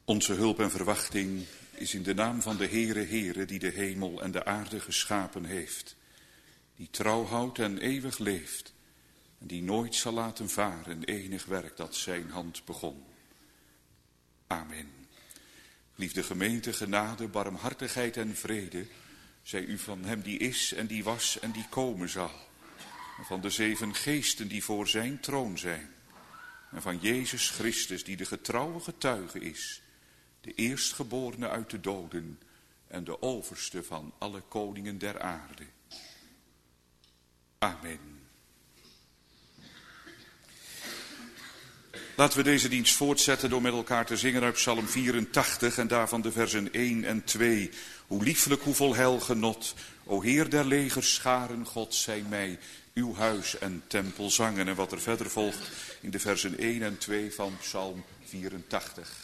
Onze hulp en verwachting is in de naam van de Heere, die de hemel en de aarde geschapen heeft. Die trouw houdt en eeuwig leeft. En die nooit zal laten varen enig werk dat zijn hand begon. Amen. Liefde gemeente, genade, barmhartigheid en vrede, zij u van hem die is en die was en die komen zal. En van de 7 geesten die voor zijn troon zijn. En van Jezus Christus die de getrouwe getuige is. De eerstgeborene uit de doden en de overste van alle koningen der aarde. Amen. Laten we deze dienst voortzetten door met elkaar te zingen uit Psalm 84 en daarvan de versen 1 en 2. Hoe lieflijk, hoe vol heil genot, o Heer der legers, scharen God, zijn mij uw huis en tempel zangen. En wat er verder volgt in de versen 1 en 2 van Psalm 84.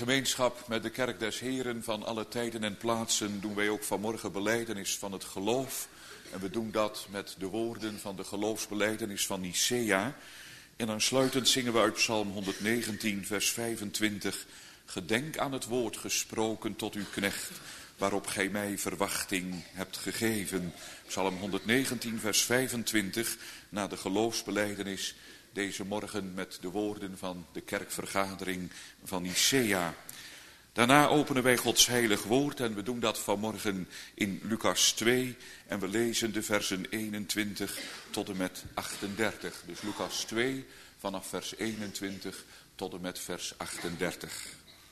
gemeenschap met de Kerk des Heren van alle tijden en plaatsen doen wij ook vanmorgen belijdenis van het geloof. En we doen dat met de woorden van de geloofsbelijdenis van Nicea. En aansluitend zingen we uit Psalm 119, vers 25. Gedenk aan het woord gesproken tot uw knecht, waarop gij mij verwachting hebt gegeven. Psalm 119, vers 25, na de geloofsbelijdenis deze morgen met de woorden van de kerkvergadering van Nicea. Daarna openen wij Gods heilig woord en we doen dat vanmorgen in Lucas 2 en we lezen de versen 21 tot en met 38. Dus Lucas 2 vanaf vers 21 tot en met vers 38.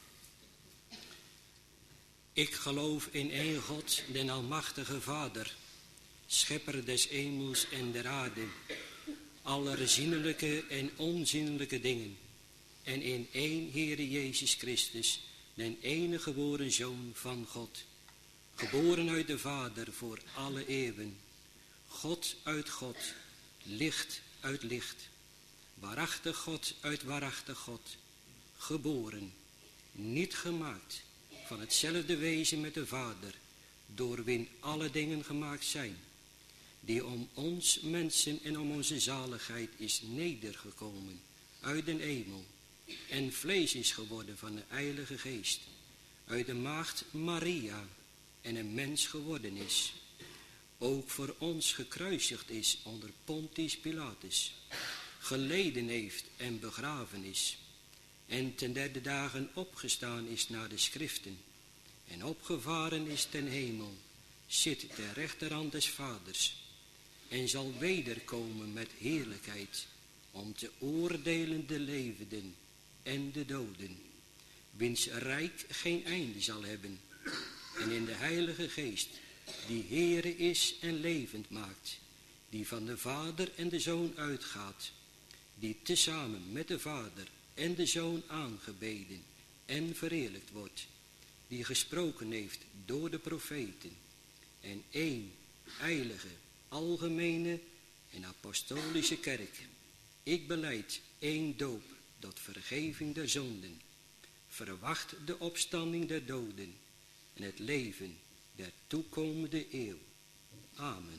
Ik geloof in één God, den almachtige Vader, schepper des hemels en der aarde, aller zinnelijke en onzinnelijke dingen, en in één Heere Jezus Christus, den enige geboren Zoon van God, geboren uit de Vader voor alle eeuwen, God uit God, licht uit licht, waarachtig God uit waarachtig God, geboren, niet gemaakt, van hetzelfde wezen met de Vader, door wien alle dingen gemaakt zijn, die om ons mensen en om onze zaligheid is nedergekomen uit den hemel, en vlees is geworden van de Heilige Geest, uit de maagd Maria, en een mens geworden is, ook voor ons gekruisigd is onder Pontius Pilatus, geleden heeft en begraven is, en ten derde dagen opgestaan is naar de schriften, en opgevaren is ten hemel, zit ter rechterhand des Vaders, en zal wederkomen met heerlijkheid, om te oordelen de levenden en de doden, wiens rijk geen einde zal hebben, en in de Heilige Geest, die Heere is en levend maakt, die van de Vader en de Zoon uitgaat, die tezamen met de Vader en de Zoon aangebeden en verheerlijkt wordt, die gesproken heeft door de profeten, en één heilige, algemene en apostolische kerk. Ik belijd één doop tot vergeving der zonden, verwacht de opstanding der doden en het leven der toekomende eeuw. Amen.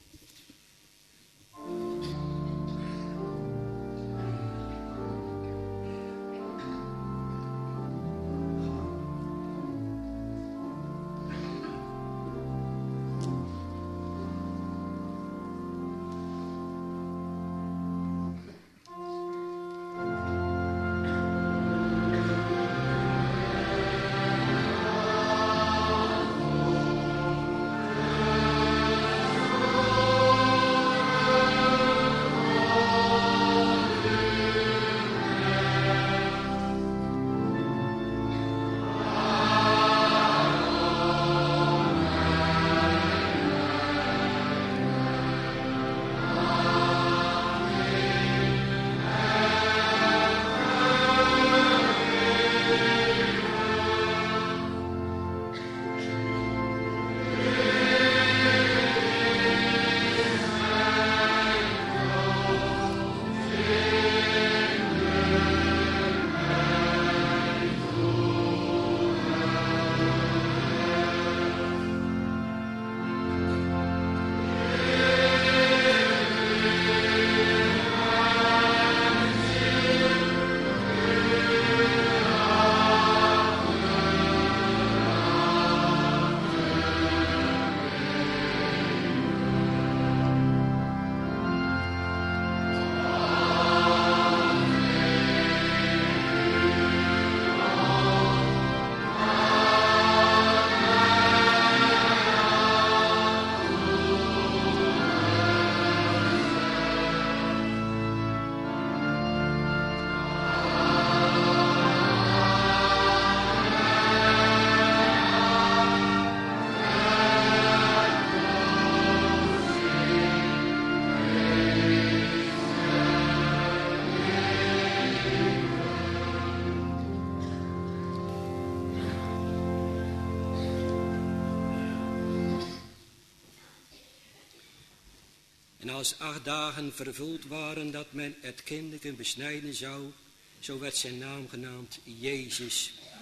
En als 8 dagen vervuld waren dat men het kindeken besnijden zou, zo werd zijn naam genaamd Jezus,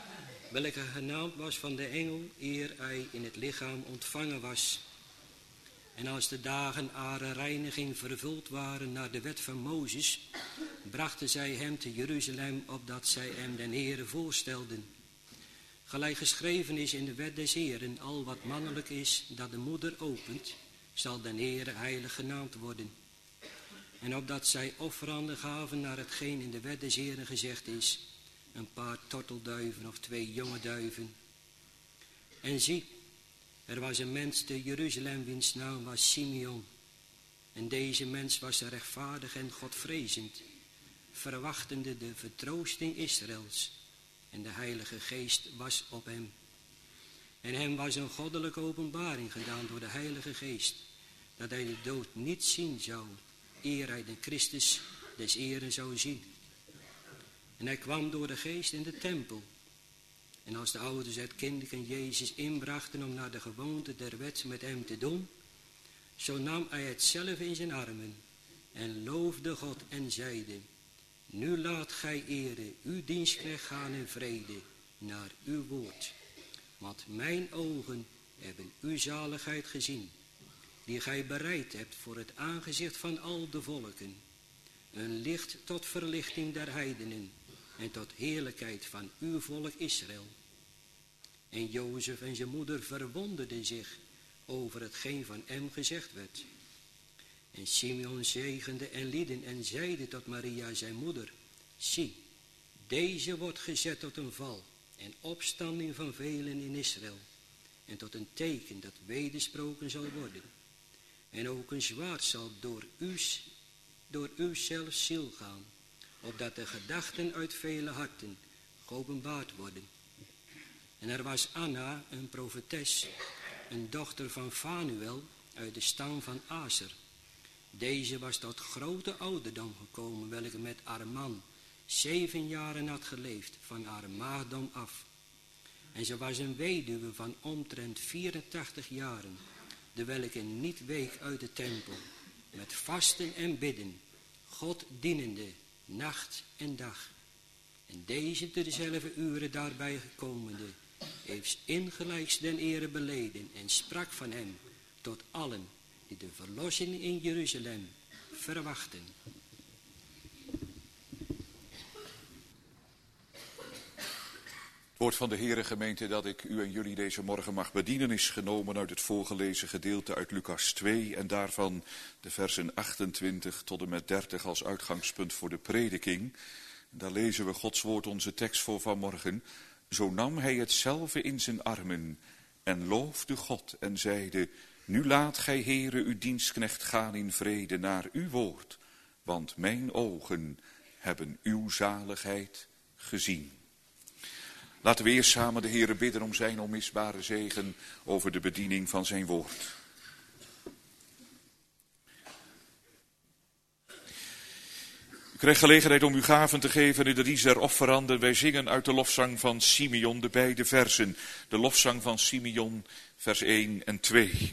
welke genaamd was van de engel eer hij in het lichaam ontvangen was. En als de dagen arer reiniging vervuld waren naar de wet van Mozes, brachten zij hem te Jeruzalem, opdat zij hem den Heere voorstelden. Gelijk geschreven is in de wet des Heeren, al wat mannelijk is, dat de moeder opent, zal den Heere heilig genaamd worden. En opdat zij offeranden gaven naar hetgeen in de wet des Heeren gezegd is, een paar tortelduiven of 2 jonge duiven. En zie, er was een mens te Jeruzalem, wiens naam was Simeon. En deze mens was rechtvaardig en godvrezend, verwachtende de vertroosting Israëls. En de Heilige Geest was op hem. En hem was een goddelijke openbaring gedaan door de Heilige Geest, dat hij de dood niet zien zou, eer hij de Christus des Eren zou zien. En hij kwam door de Geest in de tempel. En als de ouders het kinderen Jezus inbrachten om naar de gewoonte der wet met hem te doen, zo nam hij het zelf in zijn armen en loofde God en zeide: nu laat gij ere uw dienstknecht gaan in vrede naar uw woord. Want mijn ogen hebben uw zaligheid gezien, die gij bereid hebt voor het aangezicht van al de volken. Een licht tot verlichting der heidenen en tot heerlijkheid van uw volk Israël. En Jozef en zijn moeder verwonderden zich over hetgeen van hem gezegd werd. En Simeon zegende en lieden en zeide tot Maria zijn moeder: zie, deze wordt gezet tot een val en opstanding van velen in Israël, en tot een teken dat wedersproken zal worden. En ook een zwaard zal door u zelf ziel gaan, opdat de gedachten uit vele harten geopenbaard worden. En er was Anna, een profetes, een dochter van Fanuel uit de stam van Aser. Deze was tot grote ouderdom gekomen, welke met haar man 7 jaren had geleefd, van haar maagdom af. En ze was een weduwe van omtrent 84 jaren, de welke niet week uit de tempel, met vasten en bidden, God dienende, nacht en dag. En deze te dezelfde uren daarbij gekomende, heeft ingelijks den ere beleden en sprak van hem tot allen die de verlossing in Jeruzalem verwachten. Het woord van de Heere, gemeente, dat ik u en jullie deze morgen mag bedienen, is genomen uit het voorgelezen gedeelte uit Lucas 2 en daarvan de versen 28 tot en met 30 als uitgangspunt voor de prediking. Daar lezen we Gods woord, onze tekst voor vanmorgen. Zo nam hij het zelve in zijn armen en loofde God en zeide: nu laat gij, Heere, uw dienstknecht gaan in vrede naar uw woord, want mijn ogen hebben uw zaligheid gezien. Laten we eerst samen de Heere bidden om zijn onmisbare zegen over de bediening van zijn woord. U krijgt gelegenheid om uw gaven te geven in de dienst der offeranden. Wij zingen uit de lofzang van Simeon de beide versen. De lofzang van Simeon, vers 1 en 2.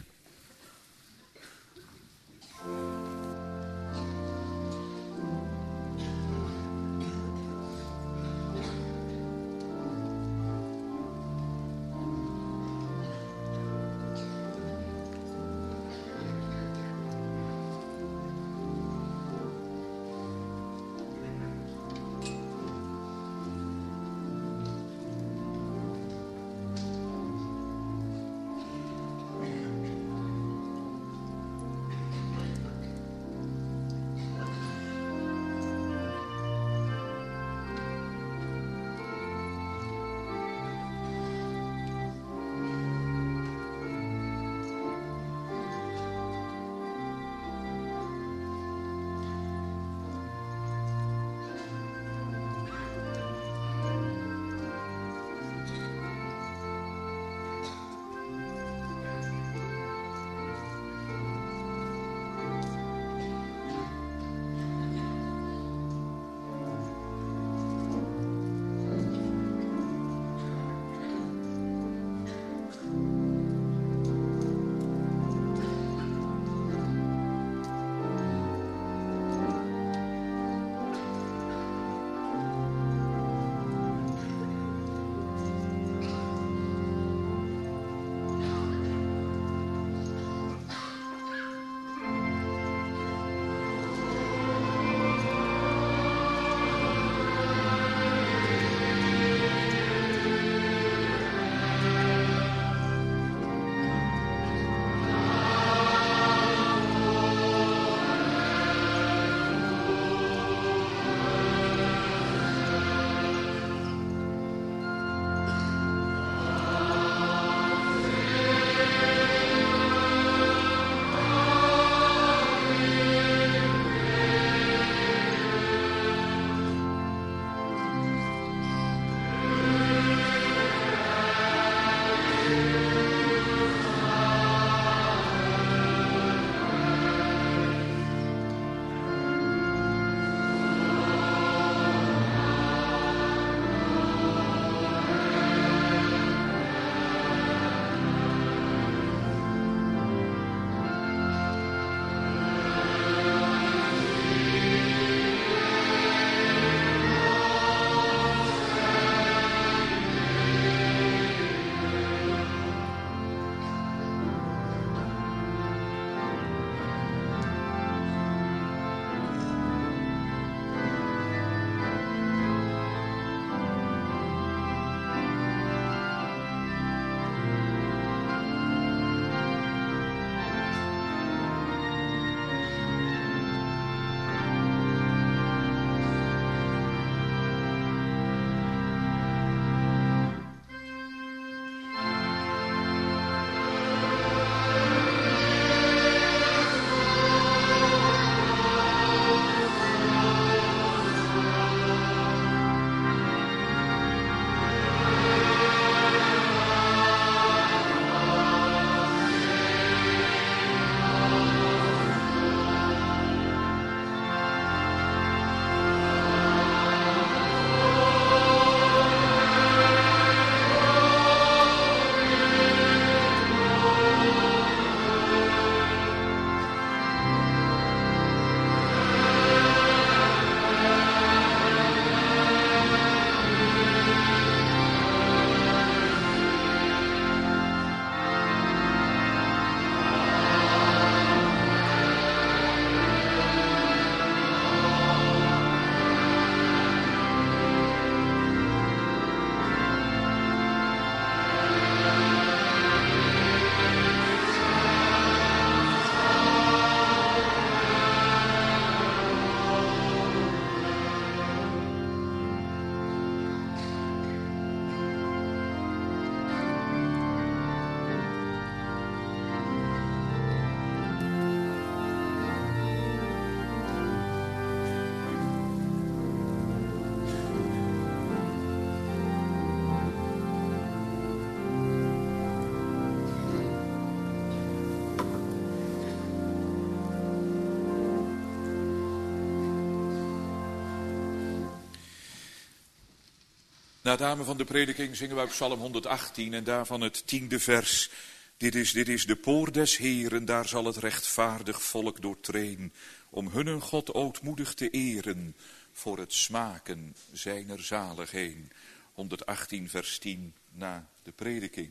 Na het amen van de prediking zingen wij Psalm 118 en daarvan het 10e vers. Dit is de poort des Heeren, daar zal het rechtvaardig volk doortreden, om hun God ootmoedig te eren, voor het smaken zijner zaligheden. 118 vers 10 na de prediking.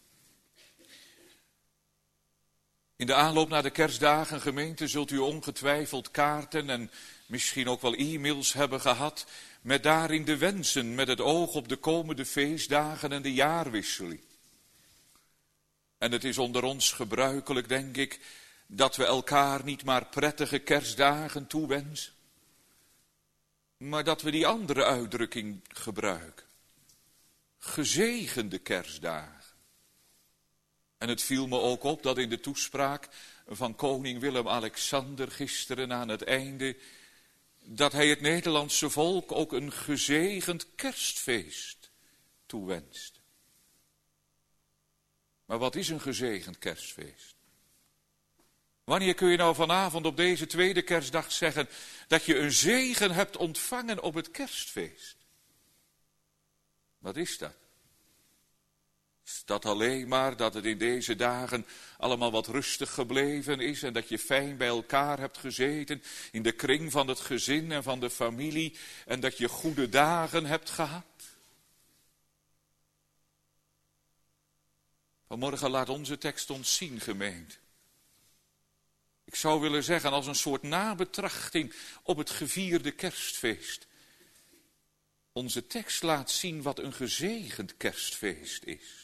In de aanloop naar de kerstdagen, gemeente, zult u ongetwijfeld kaarten en misschien ook wel e-mails hebben gehad, met daarin de wensen, met het oog op de komende feestdagen en de jaarwisseling. En het is onder ons gebruikelijk, denk ik, dat we elkaar niet maar prettige kerstdagen toewensen, maar dat we die andere uitdrukking gebruiken. Gezegende kerstdagen. En het viel me ook op dat in de toespraak van koning Willem-Alexander gisteren aan het einde, dat hij het Nederlandse volk ook een gezegend kerstfeest toewenst. Maar wat is een gezegend kerstfeest? Wanneer kun je nou vanavond op deze tweede kerstdag zeggen dat je een zegen hebt ontvangen op het kerstfeest? Wat is dat? Is dat alleen maar dat het in deze dagen allemaal wat rustig gebleven is en dat je fijn bij elkaar hebt gezeten in de kring van het gezin en van de familie en dat je goede dagen hebt gehad? Vanmorgen laat onze tekst ons zien, gemeente. Ik zou willen zeggen als een soort nabetrachting op het gevierde kerstfeest. Onze tekst laat zien wat een gezegend kerstfeest is.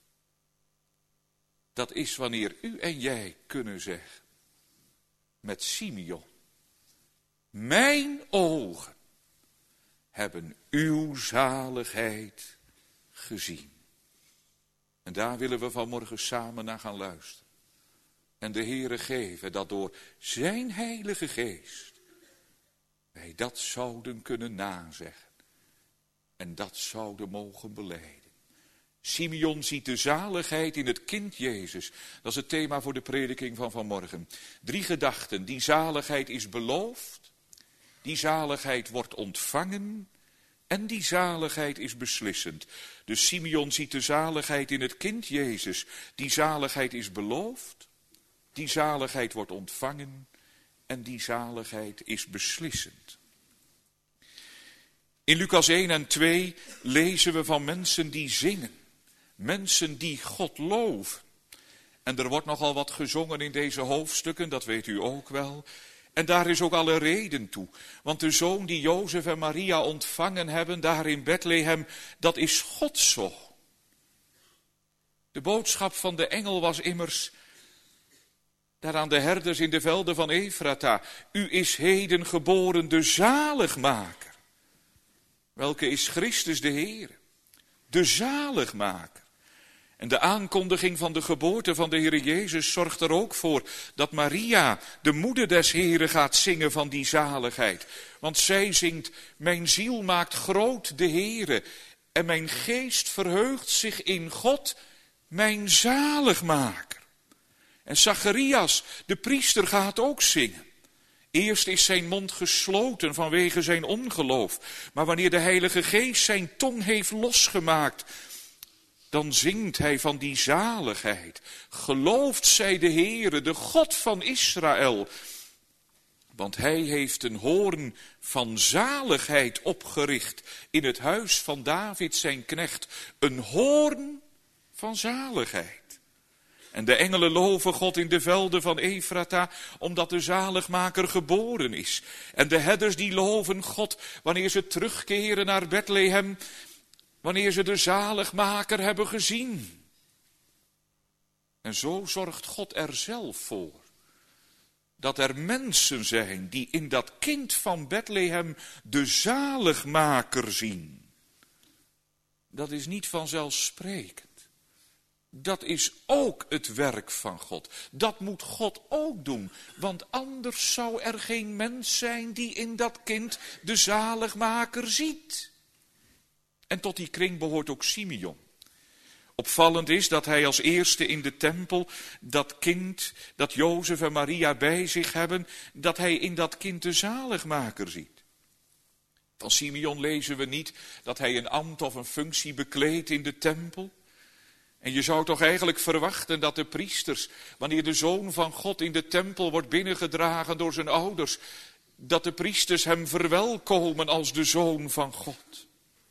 Dat is wanneer u en jij kunnen zeggen, met Simeon, mijn ogen hebben uw zaligheid gezien. En daar willen we vanmorgen samen naar gaan luisteren. En de Heere geven dat door zijn Heilige Geest wij dat zouden kunnen nazeggen. En dat zouden mogen belijden. Simeon ziet de zaligheid in het kind Jezus. Dat is het thema voor de prediking van vanmorgen. 3 gedachten. Die zaligheid is beloofd. Die zaligheid wordt ontvangen. En die zaligheid is beslissend. Dus Simeon ziet de zaligheid in het kind Jezus. Die zaligheid is beloofd. Die zaligheid wordt ontvangen. En die zaligheid is beslissend. In Lucas 1 en 2 lezen we van mensen die zingen. Mensen die God loven. En er wordt nogal wat gezongen in deze hoofdstukken, dat weet u ook wel. En daar is ook alle reden toe. Want de zoon die Jozef en Maria ontvangen hebben daar in Bethlehem, dat is Gods zoon. De boodschap van de engel was immers daar aan de herders in de velden van Efrata. U is heden geboren de zaligmaker. Welke is Christus de Heer? De zaligmaker. En de aankondiging van de geboorte van de Heer Jezus zorgt er ook voor dat Maria, de moeder des Heren, gaat zingen van die zaligheid. Want zij zingt, mijn ziel maakt groot de Heere en mijn geest verheugt zich in God, mijn zaligmaker. En Zacharias, de priester, gaat ook zingen. Eerst is zijn mond gesloten vanwege zijn ongeloof. Maar wanneer de Heilige Geest zijn tong heeft losgemaakt, dan zingt hij van die zaligheid. Geloofd zij de Heere, de God van Israël. Want hij heeft een hoorn van zaligheid opgericht in het huis van David zijn knecht. Een hoorn van zaligheid. En de engelen loven God in de velden van Efrata, omdat de zaligmaker geboren is. En de herders die loven God wanneer ze terugkeren naar Bethlehem, wanneer ze de zaligmaker hebben gezien. En zo zorgt God er zelf voor dat er mensen zijn die in dat kind van Bethlehem de zaligmaker zien. Dat is niet vanzelfsprekend. Dat is ook het werk van God. Dat moet God ook doen. Want anders zou er geen mens zijn die in dat kind de zaligmaker ziet. En tot die kring behoort ook Simeon. Opvallend is dat hij als eerste in de tempel dat kind, dat Jozef en Maria bij zich hebben, dat hij in dat kind de zaligmaker ziet. Van Simeon lezen we niet dat hij een ambt of een functie bekleedt in de tempel. En je zou toch eigenlijk verwachten dat de priesters, wanneer de Zoon van God in de tempel wordt binnengedragen door zijn ouders, dat de priesters hem verwelkomen als de Zoon van God.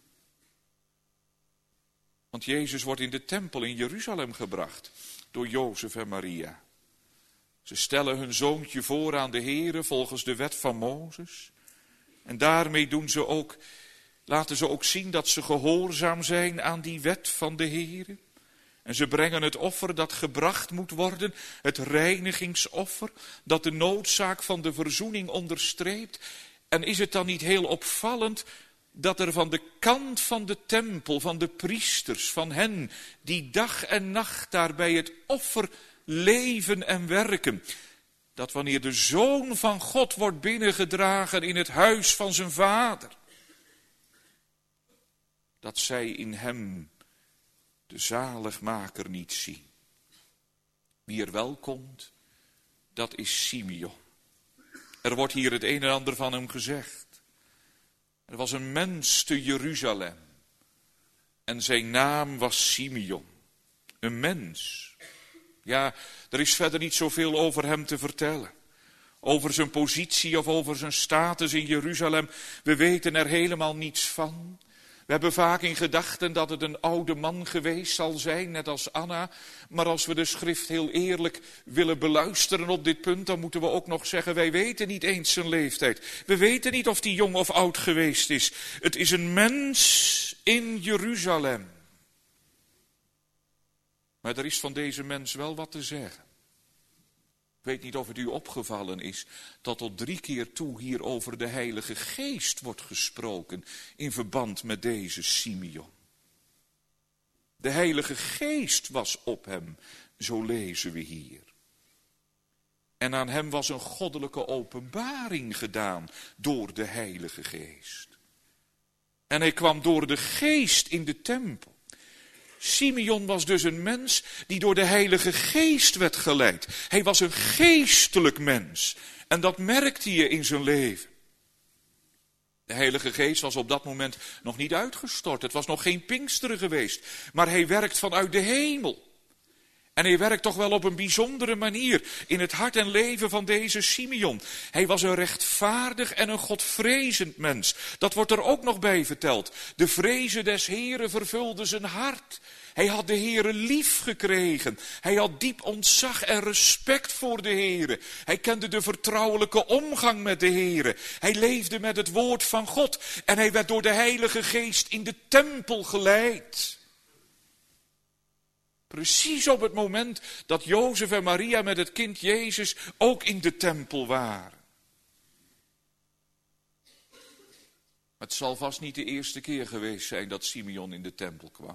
Want Jezus wordt in de tempel in Jeruzalem gebracht door Jozef en Maria. Ze stellen hun zoontje voor aan de Here volgens de wet van Mozes. En daarmee laten ze ook zien dat ze gehoorzaam zijn aan die wet van de Here. En ze brengen het offer dat gebracht moet worden, het reinigingsoffer, dat de noodzaak van de verzoening onderstreept. En is het dan niet heel opvallend dat er van de kant van de tempel, van de priesters, van hen die dag en nacht daar bij het offer leven en werken, dat wanneer de Zoon van God wordt binnengedragen in het huis van zijn Vader, dat zij in hem de zaligmaker niet zien. Wie er wel komt, dat is Simeon. Er wordt hier het een en ander van hem gezegd. Er was een mens te Jeruzalem en zijn naam was Simeon. Een mens. Ja, er is verder niet zoveel over hem te vertellen. Over zijn positie of over zijn status in Jeruzalem. We weten er helemaal niets van. We hebben vaak in gedachten dat het een oude man geweest zal zijn, net als Anna. Maar als we de schrift heel eerlijk willen beluisteren op dit punt, dan moeten we ook nog zeggen, wij weten niet eens zijn leeftijd. We weten niet of hij jong of oud geweest is. Het is een mens in Jeruzalem. Maar er is van deze mens wel wat te zeggen. Ik weet niet of het u opgevallen is dat tot 3 keer toe hier over de Heilige Geest wordt gesproken in verband met deze Simeon. De Heilige Geest was op hem, zo lezen we hier. En aan hem was een goddelijke openbaring gedaan door de Heilige Geest. En hij kwam door de Geest in de tempel. Simeon was dus een mens die door de Heilige Geest werd geleid. Hij was een geestelijk mens. En dat merkte je in zijn leven. De Heilige Geest was op dat moment nog niet uitgestort. Het was nog geen Pinksteren geweest. Maar hij werkt vanuit de hemel. En hij werkt toch wel op een bijzondere manier in het hart en leven van deze Simeon. Hij was een rechtvaardig en een godvrezend mens. Dat wordt er ook nog bij verteld. De vrezen des Heren vervulde zijn hart. Hij had de Here lief gekregen. Hij had diep ontzag en respect voor de Here. Hij kende de vertrouwelijke omgang met de Here. Hij leefde met het woord van God. En hij werd door de Heilige Geest in de tempel geleid. Precies op het moment dat Jozef en Maria met het kind Jezus ook in de tempel waren. Het zal vast niet de eerste keer geweest zijn dat Simeon in de tempel kwam.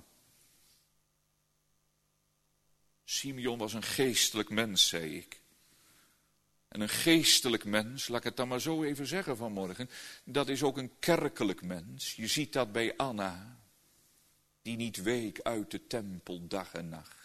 Simeon was een geestelijk mens, zei ik. En een geestelijk mens, laat ik het dan maar zo even zeggen vanmorgen, dat is ook een kerkelijk mens. Je ziet dat bij Anna, die niet week uit de tempel dag en nacht.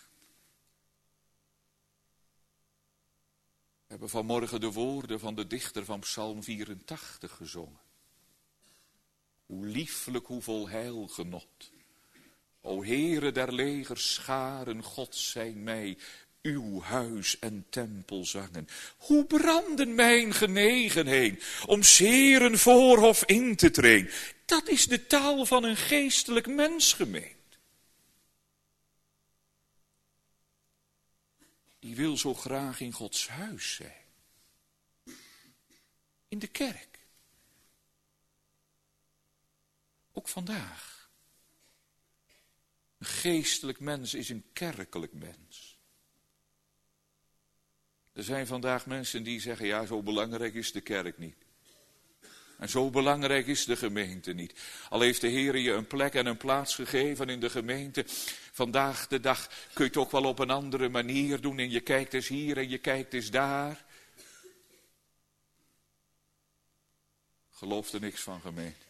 We hebben vanmorgen de woorden van de dichter van Psalm 84 gezongen. Hoe lieflijk, hoe vol heilgenot. O Heere der legers scharen, God zijn mij, uw huis en tempel zangen. Hoe branden mijn genegenheden om 's Heeren voorhof in te treden. Dat is de taal van een geestelijk mens gemeend. Die wil zo graag in Gods huis zijn. In de kerk. Ook vandaag. Een geestelijk mens is een kerkelijk mens. Er zijn vandaag mensen die zeggen, ja, zo belangrijk is de kerk niet. En zo belangrijk is de gemeente niet. Al heeft de Heer je een plek en een plaats gegeven in de gemeente. Vandaag de dag kun je het ook wel op een andere manier doen. En je kijkt eens hier en je kijkt eens daar. Geloof er niks van, gemeente.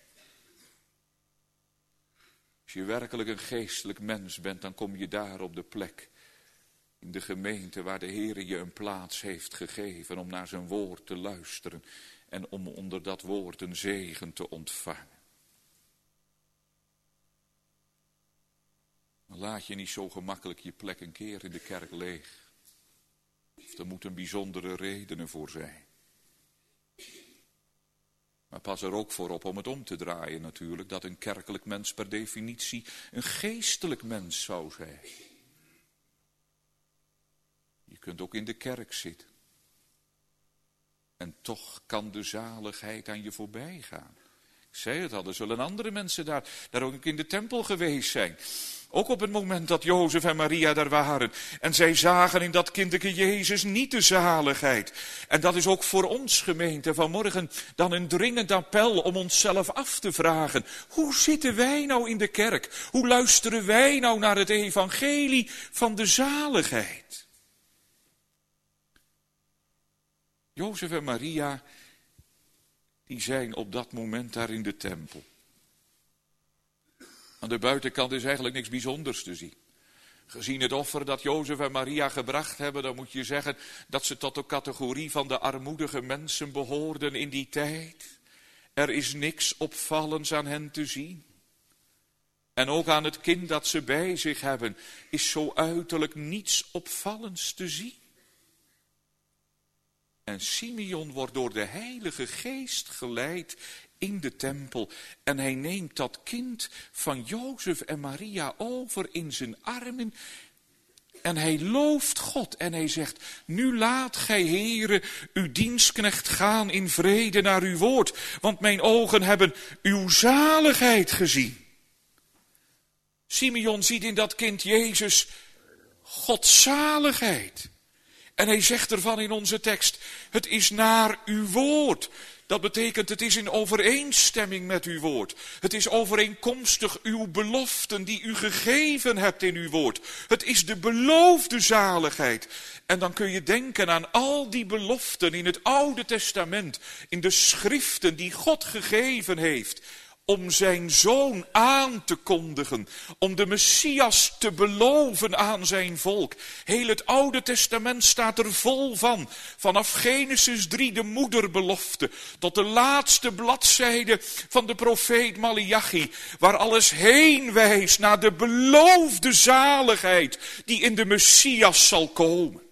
Als je werkelijk een geestelijk mens bent, dan kom je daar op de plek. In de gemeente waar de Heer je een plaats heeft gegeven om naar zijn woord te luisteren. En om onder dat woord een zegen te ontvangen. laat je niet zo gemakkelijk je plek een keer in de kerk leeg. Of er moeten bijzondere redenen voor zijn. Maar pas er ook voor op om het om te draaien natuurlijk, dat een kerkelijk mens per definitie een geestelijk mens zou zijn. Je kunt ook in de kerk zitten. En toch kan de zaligheid aan je voorbij gaan. Ik zei het al, er zullen andere mensen daar ook in de tempel geweest zijn. Ook op het moment dat Jozef en Maria daar waren. En zij zagen in dat kinderke Jezus niet de zaligheid. En dat is ook voor ons gemeente vanmorgen dan een dringend appel om onszelf af te vragen. Hoe zitten wij nou in de kerk? Hoe luisteren wij nou naar het evangelie van de zaligheid? Jozef en Maria, die zijn op dat moment daar in de tempel. Aan de buitenkant is eigenlijk niks bijzonders te zien. Gezien het offer dat Jozef en Maria gebracht hebben, dan moet je zeggen dat ze tot de categorie van de armoedige mensen behoorden in die tijd. Er is niks opvallends aan hen te zien. En ook aan het kind dat ze bij zich hebben, is zo uiterlijk niets opvallends te zien. En Simeon wordt door de Heilige Geest geleid in de tempel. En hij neemt dat kind van Jozef en Maria over in zijn armen. En hij looft God en hij zegt, nu laat gij, Heere, uw dienstknecht gaan in vrede naar uw woord. Want mijn ogen hebben uw zaligheid gezien. Simeon ziet in dat kind Jezus Gods zaligheid. En hij zegt ervan in onze tekst, het is naar uw woord. Dat betekent, het is in overeenstemming met uw woord. Het is overeenkomstig uw beloften die u gegeven hebt in uw woord. Het is de beloofde zaligheid. En dan kun je denken aan al die beloften in het Oude Testament, in de schriften die God gegeven heeft, om zijn zoon aan te kondigen, om de Messias te beloven aan zijn volk. Heel het Oude Testament staat er vol van. Vanaf Genesis 3 de moederbelofte, tot de laatste bladzijde van de profeet Maleachi, waar alles heen wijst naar de beloofde zaligheid die in de Messias zal komen.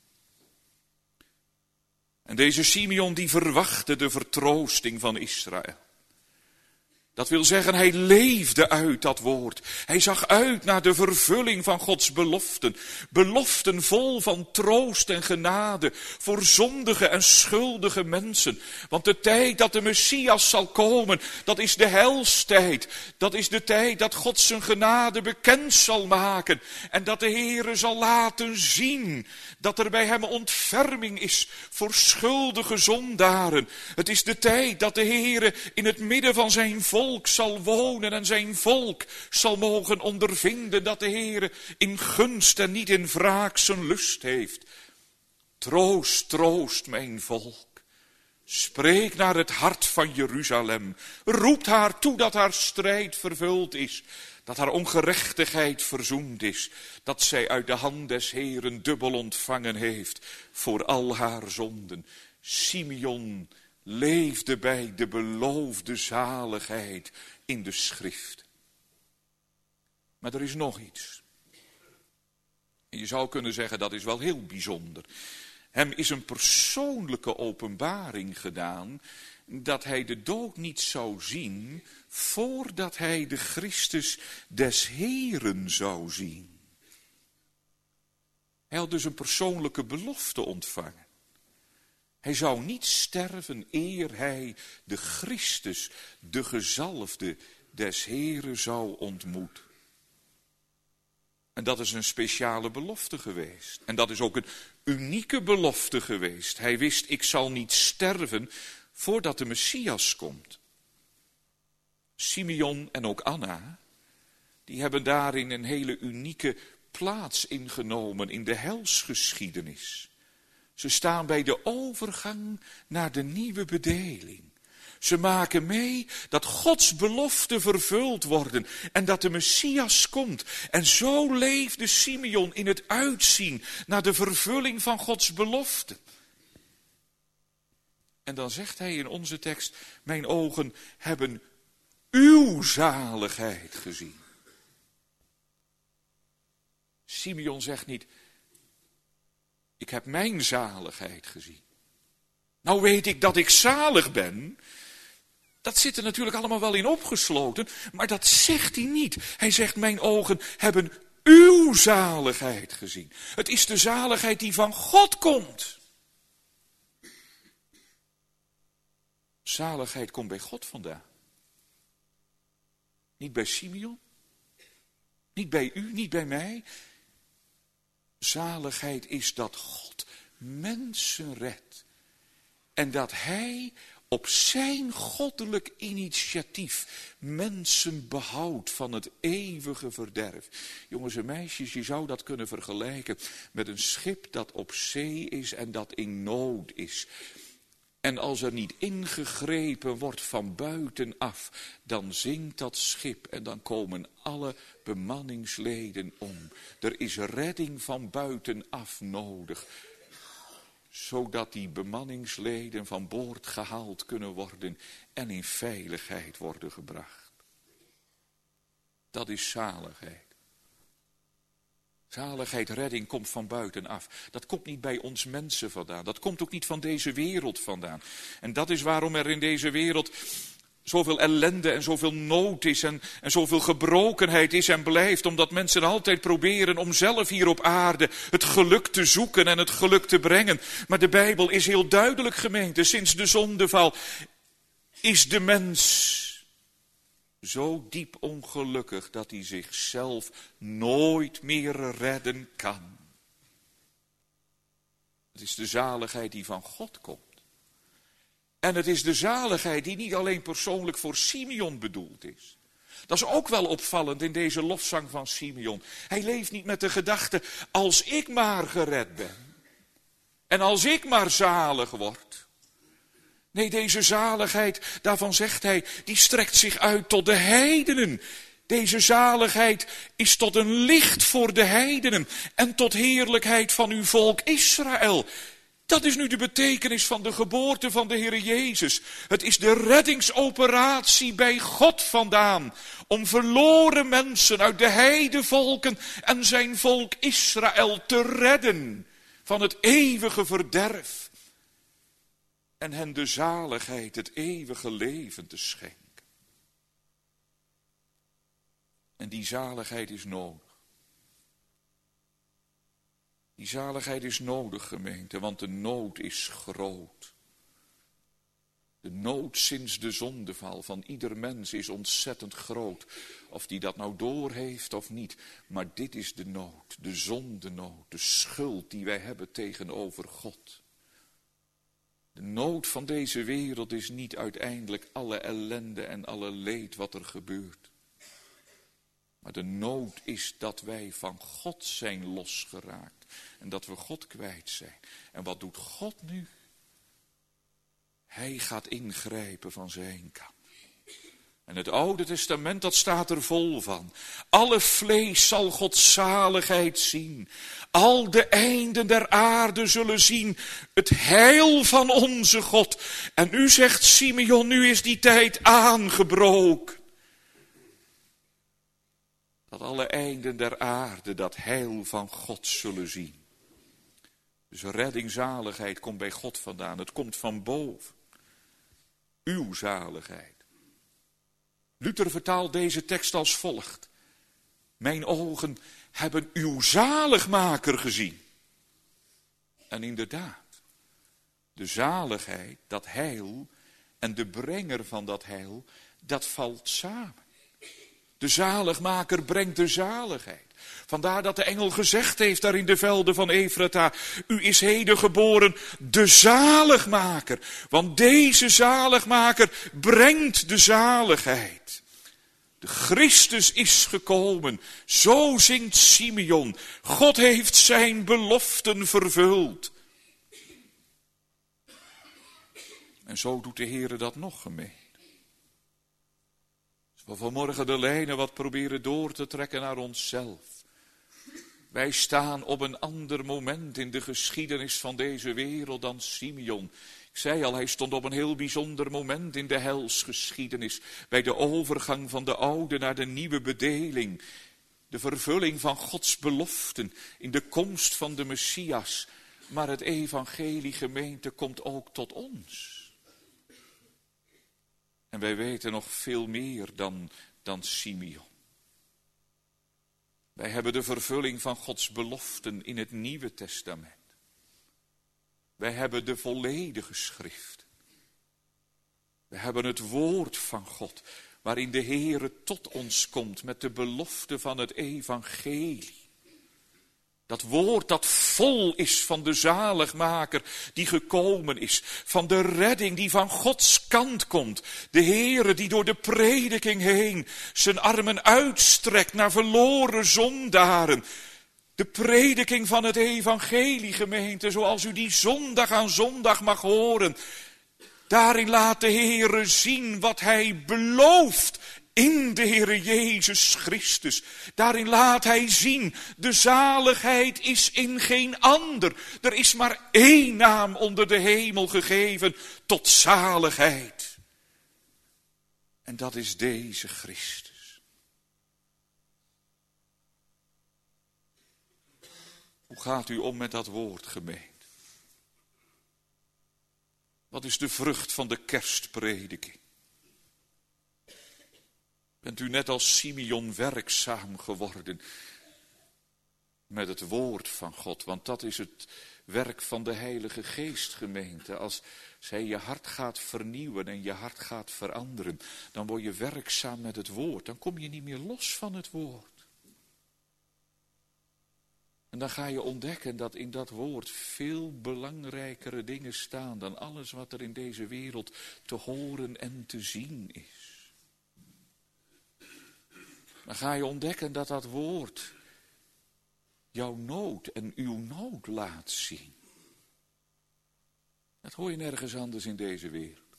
En deze Simeon die verwachtte de vertroosting van Israël. Dat wil zeggen, hij leefde uit dat woord. Hij zag uit naar de vervulling van Gods beloften. Beloften vol van troost en genade voor zondige en schuldige mensen. Want de tijd dat de Messias zal komen, dat is de heilstijd. Dat is de tijd dat God zijn genade bekend zal maken. En dat de Heere zal laten zien dat er bij hem ontferming is voor schuldige zondaren. Het is de tijd dat de Heere in het midden van zijn volk zal wonen en zijn volk zal mogen ondervinden dat de Heere in gunst en niet in wraak zijn lust heeft. Troost, troost mijn volk. Spreek naar het hart van Jeruzalem. Roept haar toe dat haar strijd vervuld is. Dat haar ongerechtigheid verzoend is. Dat zij uit de hand des Heeren dubbel ontvangen heeft voor al haar zonden. Simeon leefde bij de beloofde zaligheid in de schrift. Maar er is nog iets. En je zou kunnen zeggen dat is wel heel bijzonder. Hem is een persoonlijke openbaring gedaan dat hij de dood niet zou zien voordat hij de Christus des Heeren zou zien. Hij had dus een persoonlijke belofte ontvangen. Hij zou niet sterven eer hij de Christus, de gezalfde des Heeren zou ontmoeten. En dat is een speciale belofte geweest. En dat is ook een unieke belofte geweest. Hij wist, ik zal niet sterven voordat de Messias komt. Simeon en ook Anna, die hebben daarin een hele unieke plaats ingenomen in de helsgeschiedenis. Ze staan bij de overgang naar de nieuwe bedeling. Ze maken mee dat Gods beloften vervuld worden en dat de Messias komt. En zo leefde Simeon in het uitzien naar de vervulling van Gods beloften. En dan zegt hij in onze tekst, mijn ogen hebben uw zaligheid gezien. Simeon zegt niet, ik heb mijn zaligheid gezien. Nou weet ik dat ik zalig ben. Dat zit er natuurlijk allemaal wel in opgesloten, maar dat zegt hij niet. Hij zegt, mijn ogen hebben uw zaligheid gezien. Het is de zaligheid die van God komt. Zaligheid komt bij God vandaan. Niet bij Simeon, niet bij u, niet bij mij. Zaligheid is dat God mensen redt. En dat hij op zijn goddelijk initiatief mensen behoudt van het eeuwige verderf. Jongens en meisjes, je zou dat kunnen vergelijken met een schip dat op zee is en dat in nood is. En als er niet ingegrepen wordt van buitenaf, dan zinkt dat schip en dan komen alle bemanningsleden om. Er is redding van buitenaf nodig, zodat die bemanningsleden van boord gehaald kunnen worden en in veiligheid worden gebracht. Dat is zaligheid. Zaligheid, redding komt van buitenaf. Dat komt niet bij ons mensen vandaan. Dat komt ook niet van deze wereld vandaan. En dat is waarom er in deze wereld zoveel ellende en zoveel nood is en zoveel gebrokenheid is en blijft. Omdat mensen altijd proberen om zelf hier op aarde het geluk te zoeken en het geluk te brengen. Maar de Bijbel is heel duidelijk, gemeente. Sinds de zondeval is de mens zo diep ongelukkig dat hij zichzelf nooit meer redden kan. Het is de zaligheid die van God komt. En het is de zaligheid die niet alleen persoonlijk voor Simeon bedoeld is. Dat is ook wel opvallend in deze lofzang van Simeon. Hij leeft niet met de gedachte, als ik maar gered ben. En als ik maar zalig word. Nee, deze zaligheid, daarvan zegt hij, die strekt zich uit tot de heidenen. Deze zaligheid is tot een licht voor de heidenen en tot heerlijkheid van uw volk Israël. Dat is nu de betekenis van de geboorte van de Heer Jezus. Het is de reddingsoperatie bij God vandaan, om verloren mensen uit de heidevolken en zijn volk Israël te redden van het eeuwige verderf. En hen de zaligheid, het eeuwige leven te schenken. En die zaligheid is nodig. Die zaligheid is nodig, gemeente, want de nood is groot. De nood sinds de zondeval van ieder mens is ontzettend groot. Of die dat nou doorheeft of niet. Maar dit is de nood, de zondenood, de schuld die wij hebben tegenover God. De nood van deze wereld is niet uiteindelijk alle ellende en alle leed wat er gebeurt. Maar de nood is dat wij van God zijn losgeraakt. En dat we God kwijt zijn. En wat doet God nu? Hij gaat ingrijpen van zijn kant. En het Oude Testament, dat staat er vol van. Alle vlees zal Gods zaligheid zien. Al de einden der aarde zullen zien het heil van onze God. En nu zegt Simeon, nu is die tijd aangebroken. Dat alle einden der aarde dat heil van God zullen zien. Dus redding, zaligheid komt bij God vandaan. Het komt van boven. Uw zaligheid. Luther vertaalt deze tekst als volgt. Mijn ogen hebben uw zaligmaker gezien. En inderdaad, de zaligheid, dat heil en de brenger van dat heil, dat valt samen. De zaligmaker brengt de zaligheid. Vandaar dat de engel gezegd heeft daar in de velden van Efrata, u is heden geboren de zaligmaker. Want deze zaligmaker brengt de zaligheid. De Christus is gekomen. Zo zingt Simeon. God heeft zijn beloften vervuld. En zo doet de Heer dat nog, gemeente. Als we vanmorgen de lijnen wat proberen door te trekken naar onszelf. Wij staan op een ander moment in de geschiedenis van deze wereld dan Simeon. Ik zei al, hij stond op een heel bijzonder moment in de helsgeschiedenis. Bij de overgang van de oude naar de nieuwe bedeling. De vervulling van Gods beloften in de komst van de Messias. Maar het evangelie, gemeente, komt ook tot ons. En wij weten nog veel meer dan Simeon. Wij hebben de vervulling van Gods beloften in het Nieuwe Testament. Wij hebben de volledige schrift. We hebben het woord van God, waarin de Heere tot ons komt met de belofte van het evangelie. Dat woord dat vol is van de zaligmaker die gekomen is. Van de redding die van Gods kant komt. De Heere die door de prediking heen zijn armen uitstrekt naar verloren zondaren. De prediking van het evangelie, gemeente, zoals u die zondag aan zondag mag horen. Daarin laat de Heere zien wat hij belooft in de Heere Jezus Christus. Daarin laat hij zien, de zaligheid is in geen ander. Er is maar één naam onder de hemel gegeven tot zaligheid. En dat is deze Christus. Hoe gaat u om met dat woord, gemeente? Wat is de vrucht van de kerstprediking? Bent u net als Simeon werkzaam geworden met het woord van God? Want dat is het werk van de Heilige Geest, gemeente. Als zij je hart gaat vernieuwen en je hart gaat veranderen, dan word je werkzaam met het woord. Dan kom je niet meer los van het woord. En dan ga je ontdekken dat in dat woord veel belangrijkere dingen staan dan alles wat er in deze wereld te horen en te zien is. Dan ga je ontdekken dat dat woord jouw nood en uw nood laat zien. Dat hoor je nergens anders in deze wereld.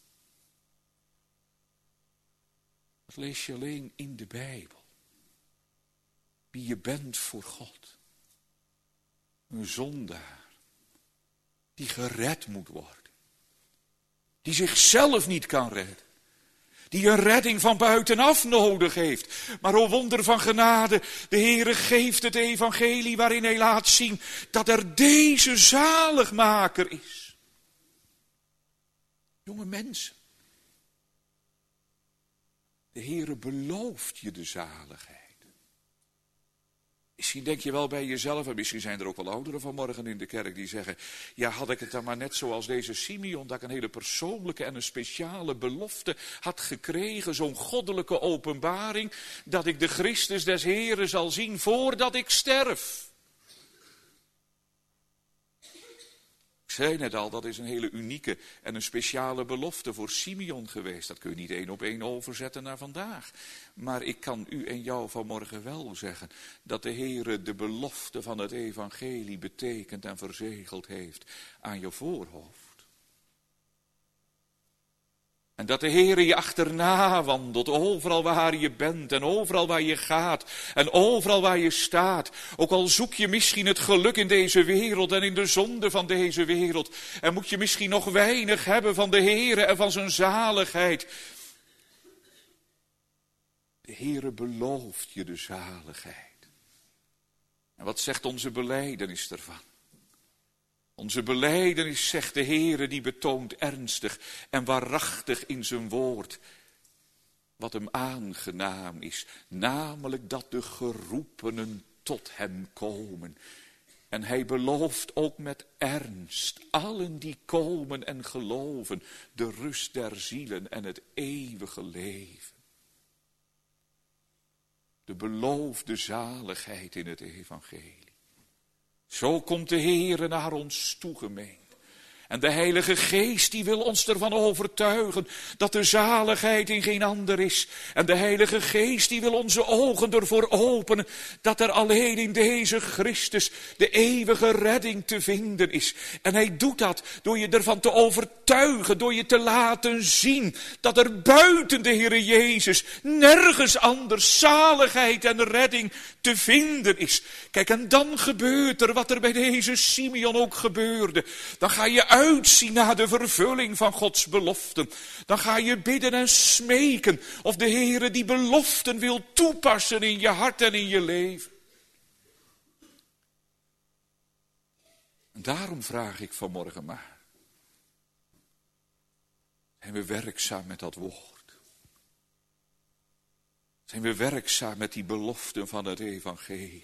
Dat lees je alleen in de Bijbel. Wie je bent voor God. Een zondaar die gered moet worden. Die zichzelf niet kan redden. Die een redding van buitenaf nodig heeft. Maar o wonder van genade, de Heere geeft het evangelie waarin hij laat zien dat er deze zaligmaker is. Jonge mensen, de Heere belooft je de zaligheid. Misschien denk je wel bij jezelf, en misschien zijn er ook wel ouderen vanmorgen in de kerk die zeggen, ja, had ik het dan maar net zoals deze Simeon, dat ik een hele persoonlijke en een speciale belofte had gekregen, zo'n goddelijke openbaring, dat ik de Christus des Heren zal zien voordat ik sterf. Ik zei net al, dat is een hele unieke en een speciale belofte voor Simeon geweest. Dat kun je niet 1 op 1 overzetten naar vandaag. Maar ik kan u en jou vanmorgen wel zeggen dat de Heere de belofte van het evangelie betekend en verzegeld heeft aan je voorhoofd. En dat de Heere je achterna wandelt, overal waar je bent en overal waar je gaat en overal waar je staat. Ook al zoek je misschien het geluk in deze wereld en in de zonde van deze wereld. En moet je misschien nog weinig hebben van de Heere en van zijn zaligheid. De Heere belooft je de zaligheid. En wat zegt onze belijdenis ervan? Onze belijdenis, zegt de Heere, die betoont ernstig en waarachtig in zijn woord wat hem aangenaam is. Namelijk dat de geroepenen tot hem komen. En hij belooft ook met ernst allen die komen en geloven de rust der zielen en het eeuwige leven. De beloofde zaligheid in het evangelie. Zo komt de Heere naar ons toe, gemeente. En de Heilige Geest die wil ons ervan overtuigen dat de zaligheid in geen ander is. En de Heilige Geest die wil onze ogen ervoor openen dat er alleen in deze Christus de eeuwige redding te vinden is. En hij doet dat door je ervan te overtuigen, door je te laten zien dat er buiten de Heere Jezus nergens anders zaligheid en redding te vinden is. Kijk, en dan gebeurt er wat er bij deze Simeon ook gebeurde. Dan ga je uitzien naar de vervulling van Gods beloften. Dan ga je bidden en smeken of de Heere die beloften wil toepassen in je hart en in je leven. En daarom vraag ik vanmorgen maar. Zijn we werkzaam met dat woord? Zijn we werkzaam met die beloften van het evangelie?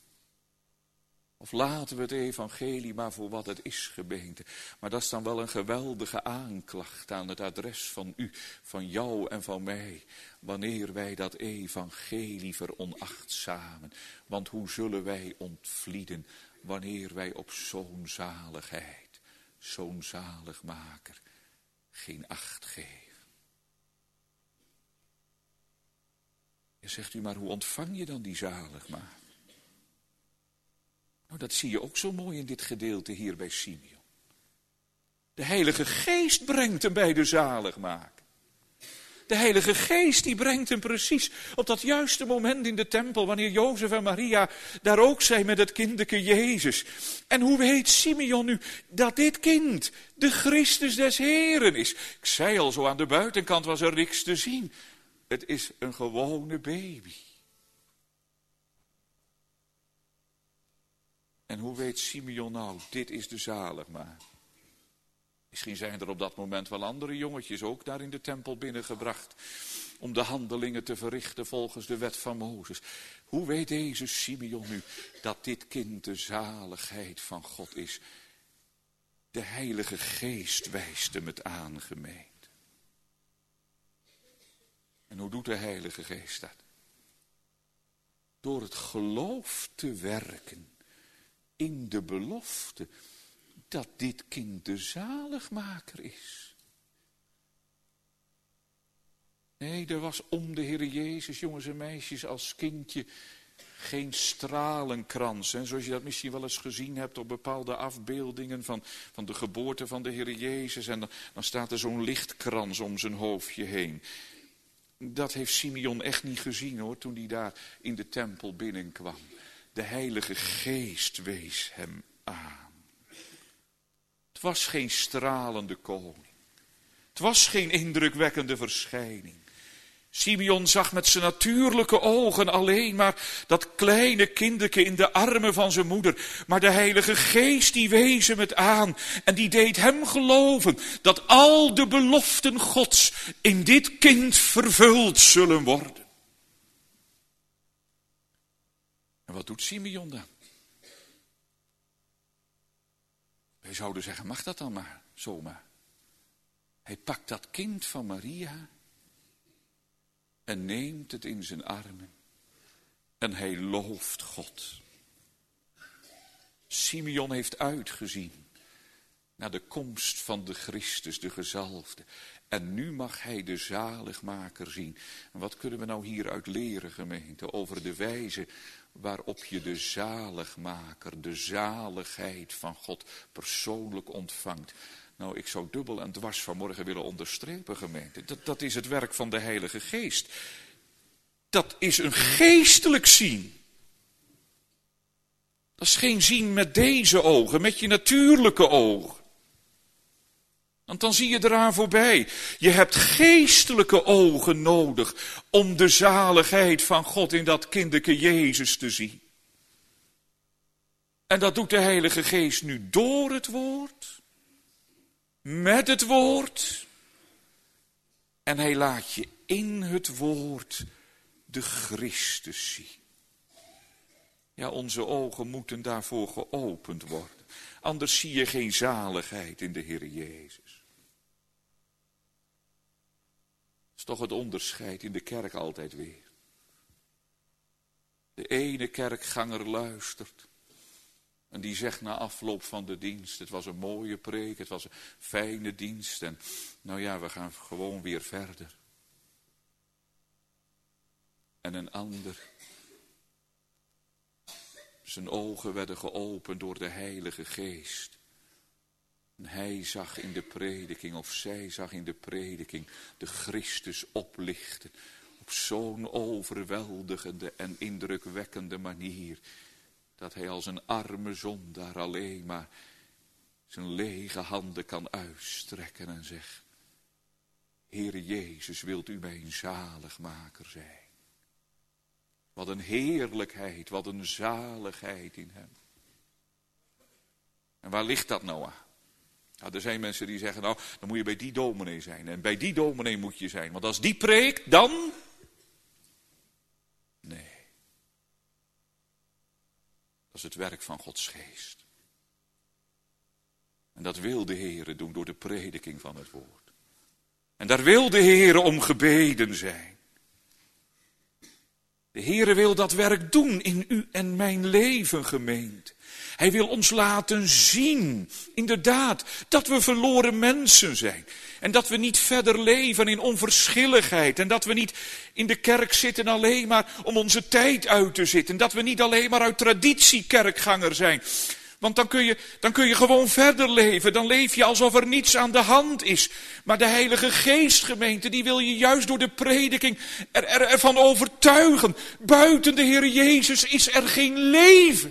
Of laten we het evangelie maar voor wat het is, gemeente. Maar dat is dan wel een geweldige aanklacht aan het adres van u, van jou en van mij. Wanneer wij dat evangelie veronachtzamen. Want hoe zullen wij ontvlieden wanneer wij op zo'n zaligheid, zo'n zaligmaker, geen acht geven? En zegt u, maar hoe ontvang je dan die zaligmaker? Nou, dat zie je ook zo mooi in dit gedeelte hier bij Simeon. De Heilige Geest brengt hem bij de zaligmaker. De Heilige Geest die brengt hem precies op dat juiste moment in de tempel, wanneer Jozef en Maria daar ook zijn met het kindeke Jezus. En hoe weet Simeon nu dat dit kind de Christus des Heren is? Ik zei al, zo aan de buitenkant was er niks te zien. Het is een gewone baby. En hoe weet Simeon nou, dit is de zaligmaker? Misschien zijn er op dat moment wel andere jongetjes ook daar in de tempel binnengebracht. Om de handelingen te verrichten volgens de wet van Mozes. Hoe weet deze Simeon nu dat dit kind de zaligheid van God is? De Heilige Geest wijst hem het aan, gemeente. En hoe doet de Heilige Geest dat? Door het geloof te werken in de belofte dat dit kind de zaligmaker is. Nee, er was om de Heer Jezus, jongens en meisjes, als kindje geen stralenkrans. En zoals je dat misschien wel eens gezien hebt op bepaalde afbeeldingen van de geboorte van de Heer Jezus. En dan staat er zo'n lichtkrans om zijn hoofdje heen. Dat heeft Simeon echt niet gezien hoor, toen hij daar in de tempel binnenkwam. De Heilige Geest wees hem aan. Het was geen stralende koning. Het was geen indrukwekkende verschijning. Simeon zag met zijn natuurlijke ogen alleen maar dat kleine kinderke in de armen van zijn moeder. Maar de Heilige Geest die wees hem het aan en die deed hem geloven dat al de beloften Gods in dit kind vervuld zullen worden. En wat doet Simeon dan? Wij zouden zeggen, mag dat dan maar, zomaar. Hij pakt dat kind van Maria en neemt het in zijn armen en hij looft God. Simeon heeft uitgezien naar de komst van de Christus, de gezalfde. En nu mag hij de zaligmaker zien. En wat kunnen we nou hieruit leren, gemeente, over de wijze waarop je de zaligmaker, de zaligheid van God persoonlijk ontvangt. Nou, ik zou dubbel en dwars vanmorgen willen onderstrepen, gemeente. Dat is het werk van de Heilige Geest. Dat is een geestelijk zien. Dat is geen zien met deze ogen, met je natuurlijke ogen. Want dan zie je eraan voorbij. Je hebt geestelijke ogen nodig om de zaligheid van God in dat kinderke Jezus te zien. En dat doet de Heilige Geest nu door het woord, met het woord. En hij laat je in het woord de Christus zien. Ja, onze ogen moeten daarvoor geopend worden. Anders zie je geen zaligheid in de Heer Jezus. Dat is toch het onderscheid in de kerk altijd weer. De ene kerkganger luistert. En die zegt na afloop van de dienst, het was een mooie preek, het was een fijne dienst. En nou ja, we gaan gewoon weer verder. En een ander, zijn ogen werden geopend door de Heilige Geest. En hij zag in de prediking, of zij zag in de prediking, de Christus oplichten. Op zo'n overweldigende en indrukwekkende manier. Dat hij als een arme zondaar alleen maar zijn lege handen kan uitstrekken en zegt: Heere Jezus, wilt u mijn zaligmaker zijn? Wat een heerlijkheid, wat een zaligheid in hem. En waar ligt dat nou aan? Nou, er zijn mensen die zeggen, nou, dan moet je bij die dominee zijn. En bij die dominee moet je zijn. Want als die preekt, dan... Nee. Dat is het werk van Gods geest. En dat wil de Heere doen door de prediking van het woord. En daar wil de Heere om gebeden zijn. De Heere wil dat werk doen in u en mijn leven, gemeente. Hij wil ons laten zien, inderdaad, dat we verloren mensen zijn. En dat we niet verder leven in onverschilligheid. En dat we niet in de kerk zitten alleen maar om onze tijd uit te zitten. En dat we niet alleen maar uit traditie kerkganger zijn. Want dan kun je gewoon verder leven. Dan leef je alsof er niets aan de hand is. Maar de Heilige Geest, gemeente, die wil je juist door de prediking ervan overtuigen. Buiten de Heer Jezus is er geen leven.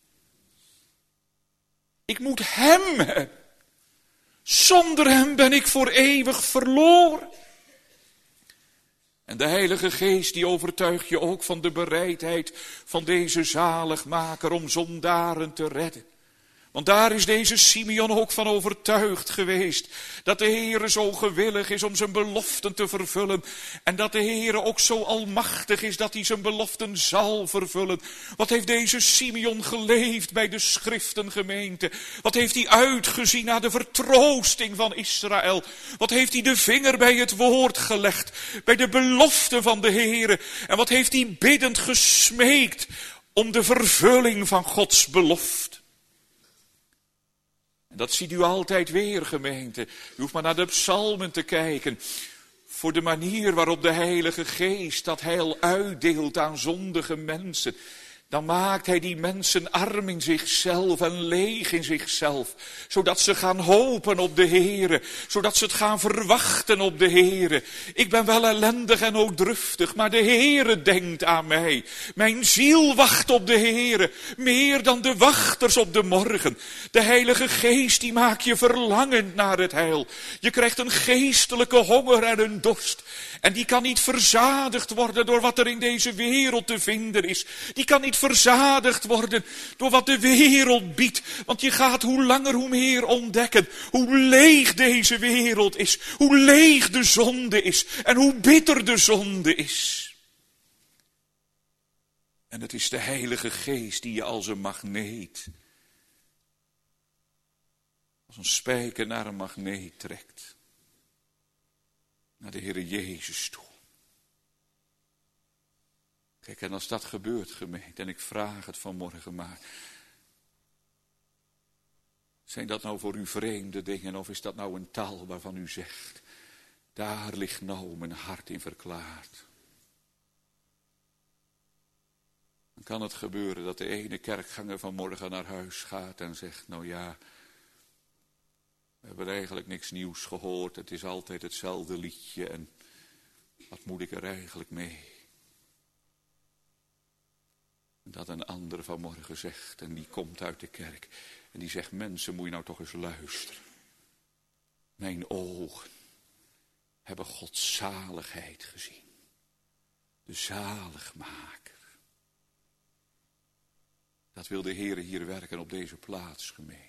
Ik moet hem hebben. Zonder hem ben ik voor eeuwig verloren. En de Heilige Geest die overtuigt je ook van de bereidheid van deze zaligmaker om zondaren te redden. Want daar is deze Simeon ook van overtuigd geweest. Dat de Heere zo gewillig is om zijn beloften te vervullen. En dat de Heere ook zo almachtig is dat hij zijn beloften zal vervullen. Wat heeft deze Simeon geleefd bij de schriftengemeente? Wat heeft hij uitgezien naar de vertroosting van Israël? Wat heeft hij de vinger bij het woord gelegd? Bij de belofte van de Heere? En wat heeft hij biddend gesmeekt om de vervulling van Gods belofte? Dat ziet u altijd weer, gemeente. U hoeft maar naar de psalmen te kijken. Voor de manier waarop de Heilige Geest dat heil uitdeelt aan zondige mensen. Dan maakt hij die mensen arm in zichzelf en leeg in zichzelf. Zodat ze gaan hopen op de Heere. Zodat ze het gaan verwachten op de Heere. Ik ben wel ellendig en ook druftig, maar de Heere denkt aan mij. Mijn ziel wacht op de Heere. Meer dan de wachters op de morgen. De Heilige Geest die maakt je verlangend naar het heil. Je krijgt een geestelijke honger en een dorst. En die kan niet verzadigd worden door wat er in deze wereld te vinden is. Die kan niet verzadigd worden door wat de wereld biedt. Want je gaat hoe langer hoe meer ontdekken hoe leeg deze wereld is. Hoe leeg de zonde is. En hoe bitter de zonde is. En het is de Heilige Geest die je als een magneet, als een spijker naar een magneet trekt. Naar de Heere Jezus toe. Kijk, en als dat gebeurt, gemeente, en ik vraag het vanmorgen maar. Zijn dat nou voor u vreemde dingen, of is dat nou een taal waarvan u zegt, daar ligt nou mijn hart in verklaard. Dan kan het gebeuren dat de ene kerkganger vanmorgen naar huis gaat en zegt, nou ja, we hebben eigenlijk niks nieuws gehoord. Het is altijd hetzelfde liedje. En wat moet ik er eigenlijk mee? En dat een ander vanmorgen zegt. En die komt uit de kerk. En die zegt, mensen, moet je nou toch eens luisteren. Mijn ogen hebben Gods zaligheid gezien. De zaligmaker. Dat wil de Heere hier werken op deze plaats, gemeente.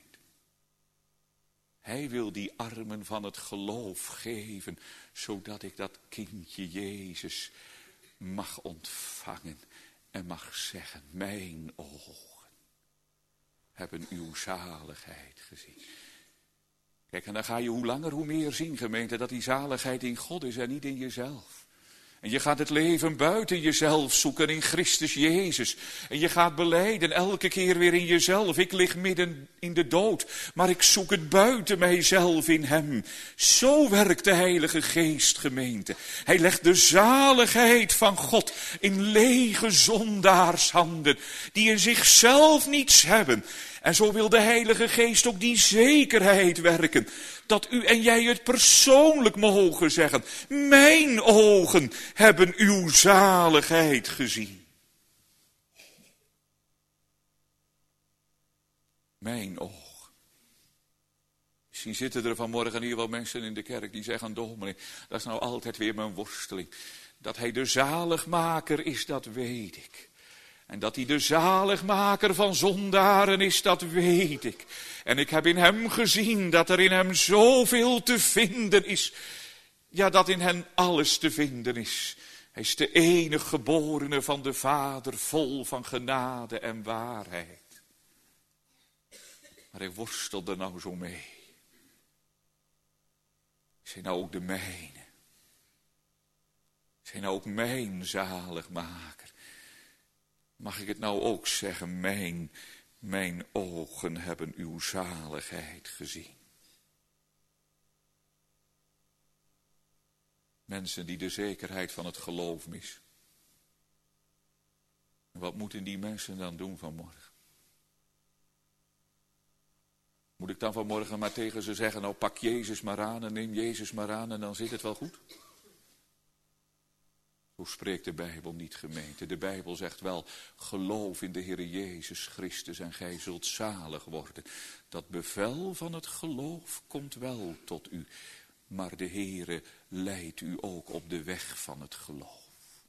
Hij wil die armen van het geloof geven, zodat ik dat kindje Jezus mag ontvangen en mag zeggen, mijn ogen hebben uw zaligheid gezien. Kijk, en dan ga je hoe langer hoe meer zien, gemeente, dat die zaligheid in God is en niet in jezelf. En je gaat het leven buiten jezelf zoeken in Christus Jezus. En je gaat belijden elke keer weer in jezelf. Ik lig midden in de dood, maar ik zoek het buiten mijzelf in hem. Zo werkt de Heilige Geest, gemeente. Hij legt de zaligheid van God in lege zondaarshanden, die in zichzelf niets hebben. En zo wil de Heilige Geest ook die zekerheid werken, dat u en jij het persoonlijk mogen zeggen. Mijn ogen hebben uw zaligheid gezien. Mijn ogen. Misschien zitten er vanmorgen hier wel mensen in de kerk die zeggen, dominee, dat is nou altijd weer mijn worsteling. Dat hij de zaligmaker is, dat weet ik. En dat hij de zaligmaker van zondaren is, dat weet ik. En ik heb in hem gezien dat er in hem zoveel te vinden is. Ja, dat in hem alles te vinden is. Hij is de enige geborene van de Vader, vol van genade en waarheid. Maar hij worstelde nou zo mee. Is hij nou ook de mijne? Is hij nou ook mijn zaligmaker? Mag ik het nou ook zeggen, mijn ogen hebben uw zaligheid gezien. Mensen die de zekerheid van het geloof missen. En wat moeten die mensen dan doen vanmorgen? Moet ik dan vanmorgen maar tegen ze zeggen, nou pak Jezus maar aan en neem Jezus maar aan en dan zit het wel goed? Zo spreekt de Bijbel niet, gemeente. De Bijbel zegt wel, geloof in de Heer Jezus Christus en gij zult zalig worden. Dat bevel van het geloof komt wel tot u. Maar de Heere leidt u ook op de weg van het geloof.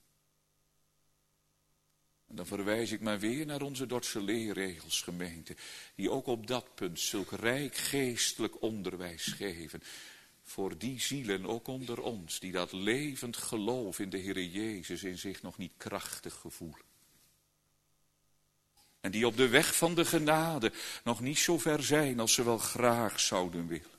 En dan verwijs ik maar weer naar onze Dordtse leerregels, gemeente. Die ook op dat punt zulk rijk geestelijk onderwijs geven. Voor die zielen, ook onder ons, die dat levend geloof in de Heere Jezus in zich nog niet krachtig gevoelen. En die op de weg van de genade nog niet zo ver zijn als ze wel graag zouden willen.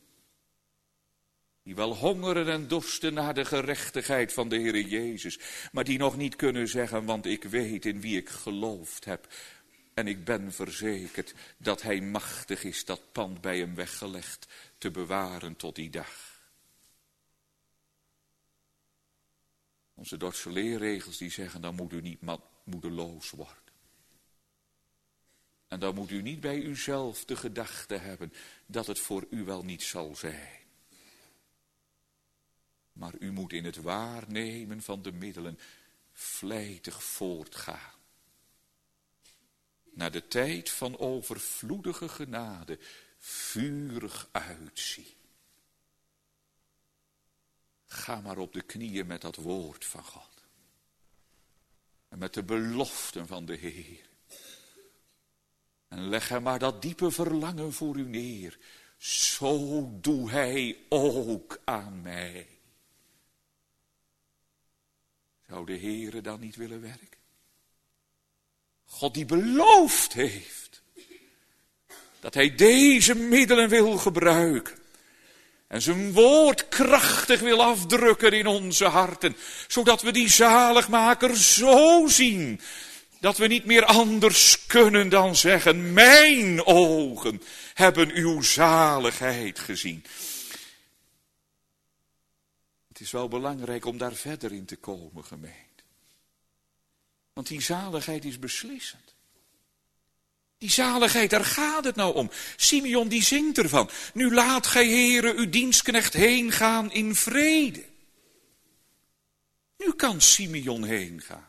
Die wel hongeren en dorsten naar de gerechtigheid van de Heere Jezus. Maar die nog niet kunnen zeggen, want ik weet in wie ik geloofd heb. En ik ben verzekerd dat hij machtig is dat pand bij hem weggelegd te bewaren tot die dag. Onze Dordtse leerregels die zeggen, dan moet u niet moedeloos worden. En dan moet u niet bij uzelf de gedachte hebben dat het voor u wel niet zal zijn. Maar u moet in het waarnemen van de middelen vlijtig voortgaan. Naar de tijd van overvloedige genade vurig uitzien. Ga maar op de knieën met dat woord van God. En met de beloften van de Heer. En leg hem maar dat diepe verlangen voor u neer. Zo doe hij ook aan mij. Zou de Heere dan niet willen werken? God die beloofd heeft dat hij deze middelen wil gebruiken. En zijn woord krachtig wil afdrukken in onze harten. Zodat we die zaligmaker zo zien. Dat we niet meer anders kunnen dan zeggen, mijn ogen hebben uw zaligheid gezien. Het is wel belangrijk om daar verder in te komen, gemeente. Want die zaligheid is beslissend. Die zaligheid, daar gaat het nou om. Simeon die zingt ervan. Nu laat gij, Heere, uw dienstknecht heen gaan in vrede. Nu kan Simeon heen gaan.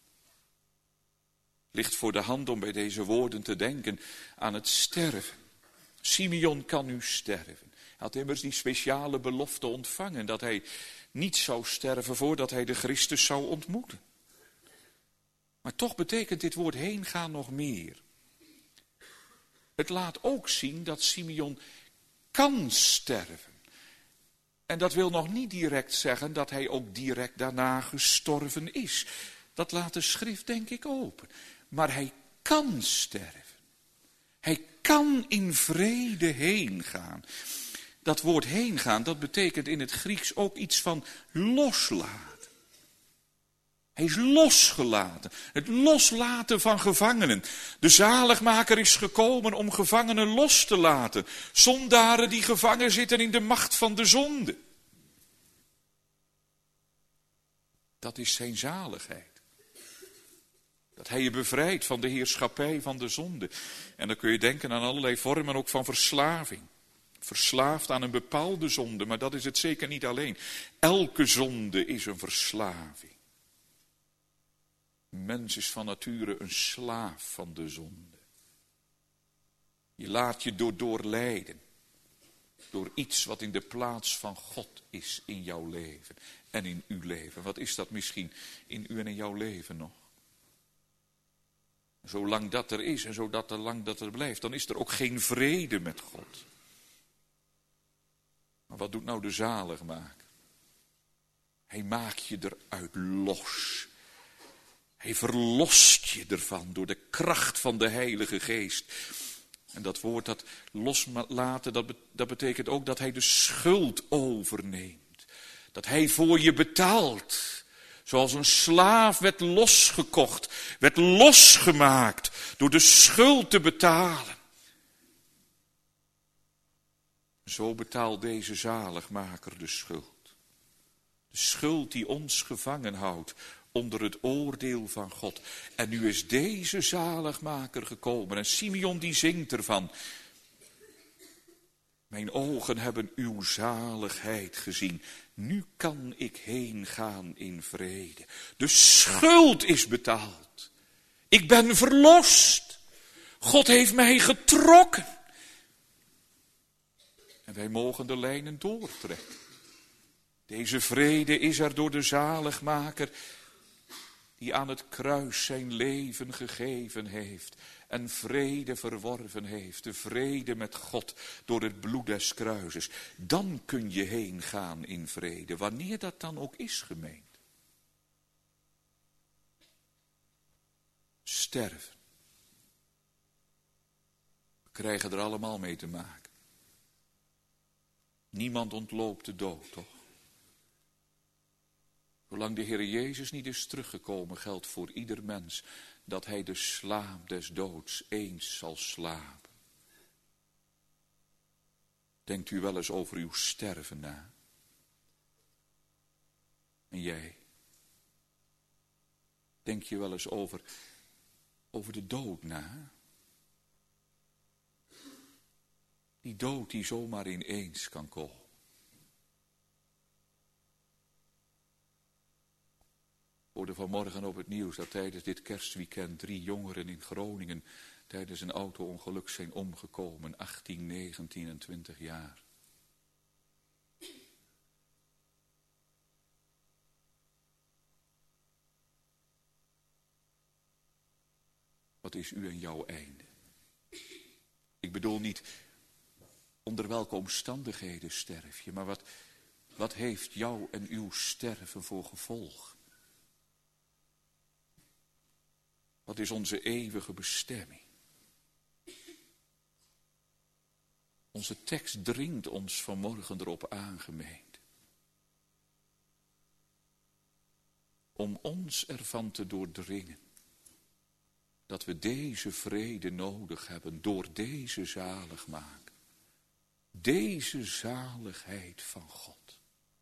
Ligt voor de hand om bij deze woorden te denken aan het sterven. Simeon kan nu sterven. Hij had immers die speciale belofte ontvangen dat hij niet zou sterven voordat hij de Christus zou ontmoeten. Maar toch betekent dit woord heen gaan nog meer. Het laat ook zien dat Simeon kan sterven. En dat wil nog niet direct zeggen dat hij ook direct daarna gestorven is. Dat laat de schrift denk ik open. Maar hij kan sterven. Hij kan in vrede heen gaan. Dat woord heen gaan, dat betekent in het Grieks ook iets van loslaten. Hij is losgelaten. Het loslaten van gevangenen. De zaligmaker is gekomen om gevangenen los te laten. Zondaren die gevangen zitten in de macht van de zonde. Dat is zijn zaligheid. Dat hij je bevrijdt van de heerschappij van de zonde. En dan kun je denken aan allerlei vormen ook van verslaving. Verslaafd aan een bepaalde zonde, maar dat is het zeker niet alleen. Elke zonde is een verslaving. Een mens is van nature een slaaf van de zonde. Je laat je doorleiden. door iets wat in de plaats van God is in jouw leven en in uw leven. Wat is dat misschien in u en in jouw leven nog? Zolang dat er is en zolang dat er blijft, dan is er ook geen vrede met God. Maar wat doet nou de zaligmaker? Hij maakt je eruit los. Hij verlost je ervan door de kracht van de Heilige Geest. En dat woord dat loslaten, dat betekent ook dat hij de schuld overneemt. Dat hij voor je betaalt. Zoals een slaaf werd losgekocht, werd losgemaakt door de schuld te betalen. Zo betaalt deze zaligmaker de schuld. De schuld die ons gevangen houdt onder het oordeel van God. En nu is deze zaligmaker gekomen. En Simeon die zingt ervan. Mijn ogen hebben uw zaligheid gezien. Nu kan ik heen gaan in vrede. De schuld is betaald. Ik ben verlost. God heeft mij getrokken. En wij mogen de lijnen doortrekken. Deze vrede is er door de zaligmaker die aan het kruis zijn leven gegeven heeft en vrede verworven heeft, de vrede met God door het bloed des kruises. Dan kun je heen gaan in vrede, wanneer dat dan ook is, gemeente. Sterven. We krijgen er allemaal mee te maken. Niemand ontloopt de dood, toch? Zolang de Heer Jezus niet is teruggekomen, geldt voor ieder mens dat hij de slaap des doods eens zal slapen. Denkt u wel eens over uw sterven na? En jij? Denk je wel eens over de dood na? Die dood die zomaar ineens kan komen. Ik hoorde vanmorgen op het nieuws dat tijdens dit kerstweekend 3 jongeren in Groningen tijdens een auto-ongeluk zijn omgekomen, 18, 19 en 20 jaar. Wat is u en jouw einde? Ik bedoel niet onder welke omstandigheden sterf je, maar wat heeft jou en uw sterven voor gevolg? Wat is onze eeuwige bestemming? Onze tekst dringt ons vanmorgen erop aan, gemeente. Om ons ervan te doordringen dat we deze vrede nodig hebben door deze zaligmaker. Deze zaligheid van God.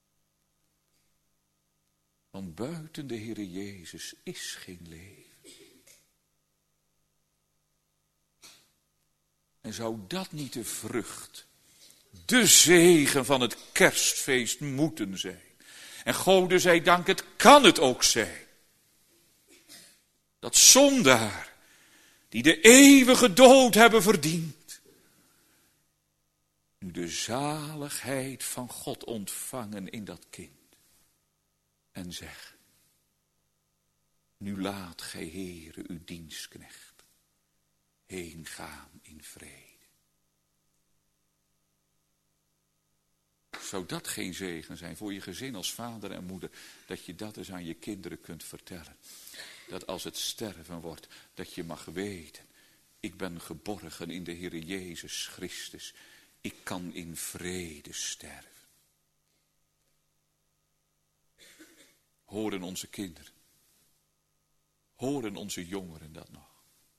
Want buiten de Heere Jezus is geen leven. En zou dat niet de vrucht, de zegen van het kerstfeest moeten zijn? En Gode zij dank, het kan het ook zijn. Dat zondaar, die de eeuwige dood hebben verdiend, nu de zaligheid van God ontvangen in dat kind. En zeg, nu laat gij Heere uw dienstknecht heen gaan in vrede. Zou dat geen zegen zijn voor je gezin als vader en moeder, dat je dat eens aan je kinderen kunt vertellen? Dat als het sterven wordt, dat je mag weten, ik ben geborgen in de Heere Jezus Christus. Ik kan in vrede sterven. Horen onze kinderen, horen onze jongeren dat nog?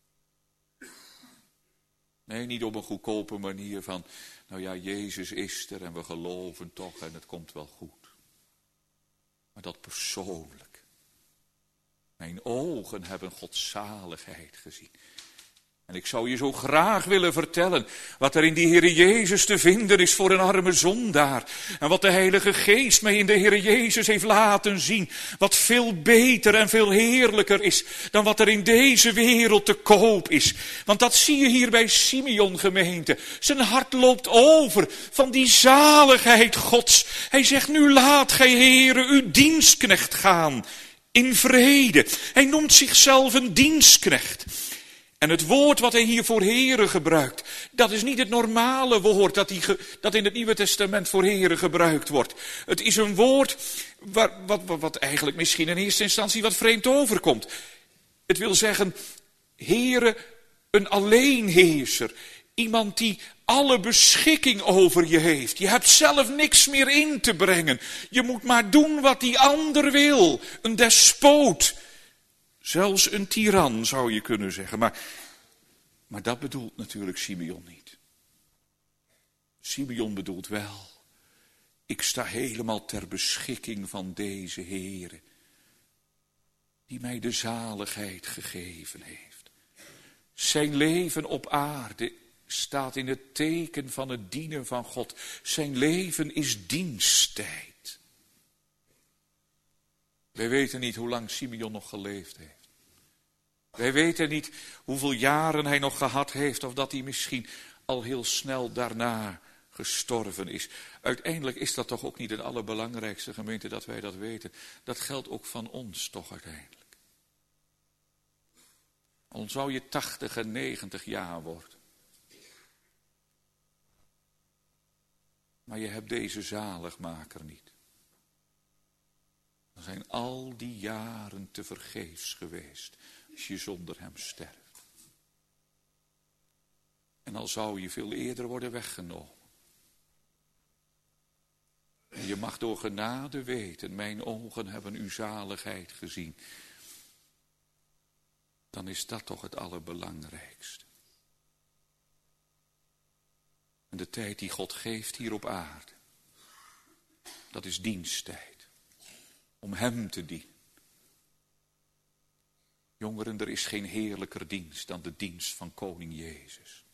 Nee, niet op een goedkope manier van, nou ja, Jezus is er en we geloven toch en het komt wel goed. Maar dat persoonlijk. Mijn ogen hebben Gods zaligheid gezien. En ik zou je zo graag willen vertellen wat er in die Heere Jezus te vinden is voor een arme zondaar. En wat de Heilige Geest mij in de Heere Jezus heeft laten zien. Wat veel beter en veel heerlijker is dan wat er in deze wereld te koop is. Want dat zie je hier bij Simeon, gemeente. Zijn hart loopt over van die zaligheid Gods. Hij zegt, nu laat gij, Heere, uw dienstknecht gaan in vrede. Hij noemt zichzelf een dienstknecht. En het woord wat hij hier voor Heere gebruikt, dat is niet het normale woord dat in het Nieuwe Testament voor Heere gebruikt wordt. Het is een woord wat eigenlijk misschien in eerste instantie wat vreemd overkomt. Het wil zeggen, Heere, een alleenheerser. Iemand die alle beschikking over je heeft. Je hebt zelf niks meer in te brengen. Je moet maar doen wat die ander wil. Een despoot. Zelfs een tiran zou je kunnen zeggen. Maar dat bedoelt natuurlijk Simeon niet. Simeon bedoelt wel, ik sta helemaal ter beschikking van deze Heere, die mij de zaligheid gegeven heeft. Zijn leven op aarde staat in het teken van het dienen van God. Zijn leven is diensttijd. Wij weten niet hoe lang Simeon nog geleefd heeft. Wij weten niet hoeveel jaren hij nog gehad heeft, of dat hij misschien al heel snel daarna gestorven is. Uiteindelijk is dat toch ook niet het allerbelangrijkste, gemeente, dat wij dat weten. Dat geldt ook van ons toch uiteindelijk. Al zou je 80 en 90 jaar worden. Maar je hebt deze zaligmaker niet. Dan zijn al die jaren tevergeefs geweest als je zonder hem sterft. En al zou je veel eerder worden weggenomen. En je mag door genade weten, mijn ogen hebben uw zaligheid gezien. Dan is dat toch het allerbelangrijkste. En de tijd die God geeft hier op aarde, dat is diensttijd. Om hem te dienen. Jongeren, er is geen heerlijker dienst dan de dienst van koning Jezus.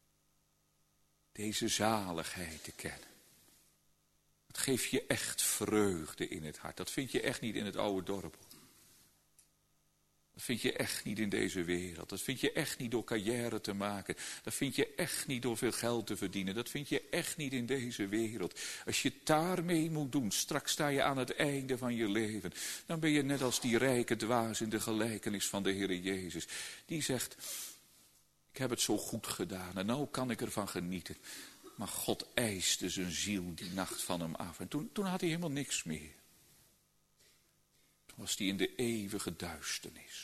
Deze zaligheid te kennen. Dat geeft je echt vreugde in het hart. Dat vind je echt niet in het oude dorp. Dat vind je echt niet in deze wereld. Dat vind je echt niet door carrière te maken. Dat vind je echt niet door veel geld te verdienen. Dat vind je echt niet in deze wereld. Als je daarmee moet doen, straks sta je aan het einde van je leven. Dan ben je net als die rijke dwaas in de gelijkenis van de Heere Jezus. Die zegt, ik heb het zo goed gedaan en nou kan ik ervan genieten. Maar God eiste zijn ziel die nacht van hem af. En toen had hij helemaal niks meer. Toen was hij in de eeuwige duisternis.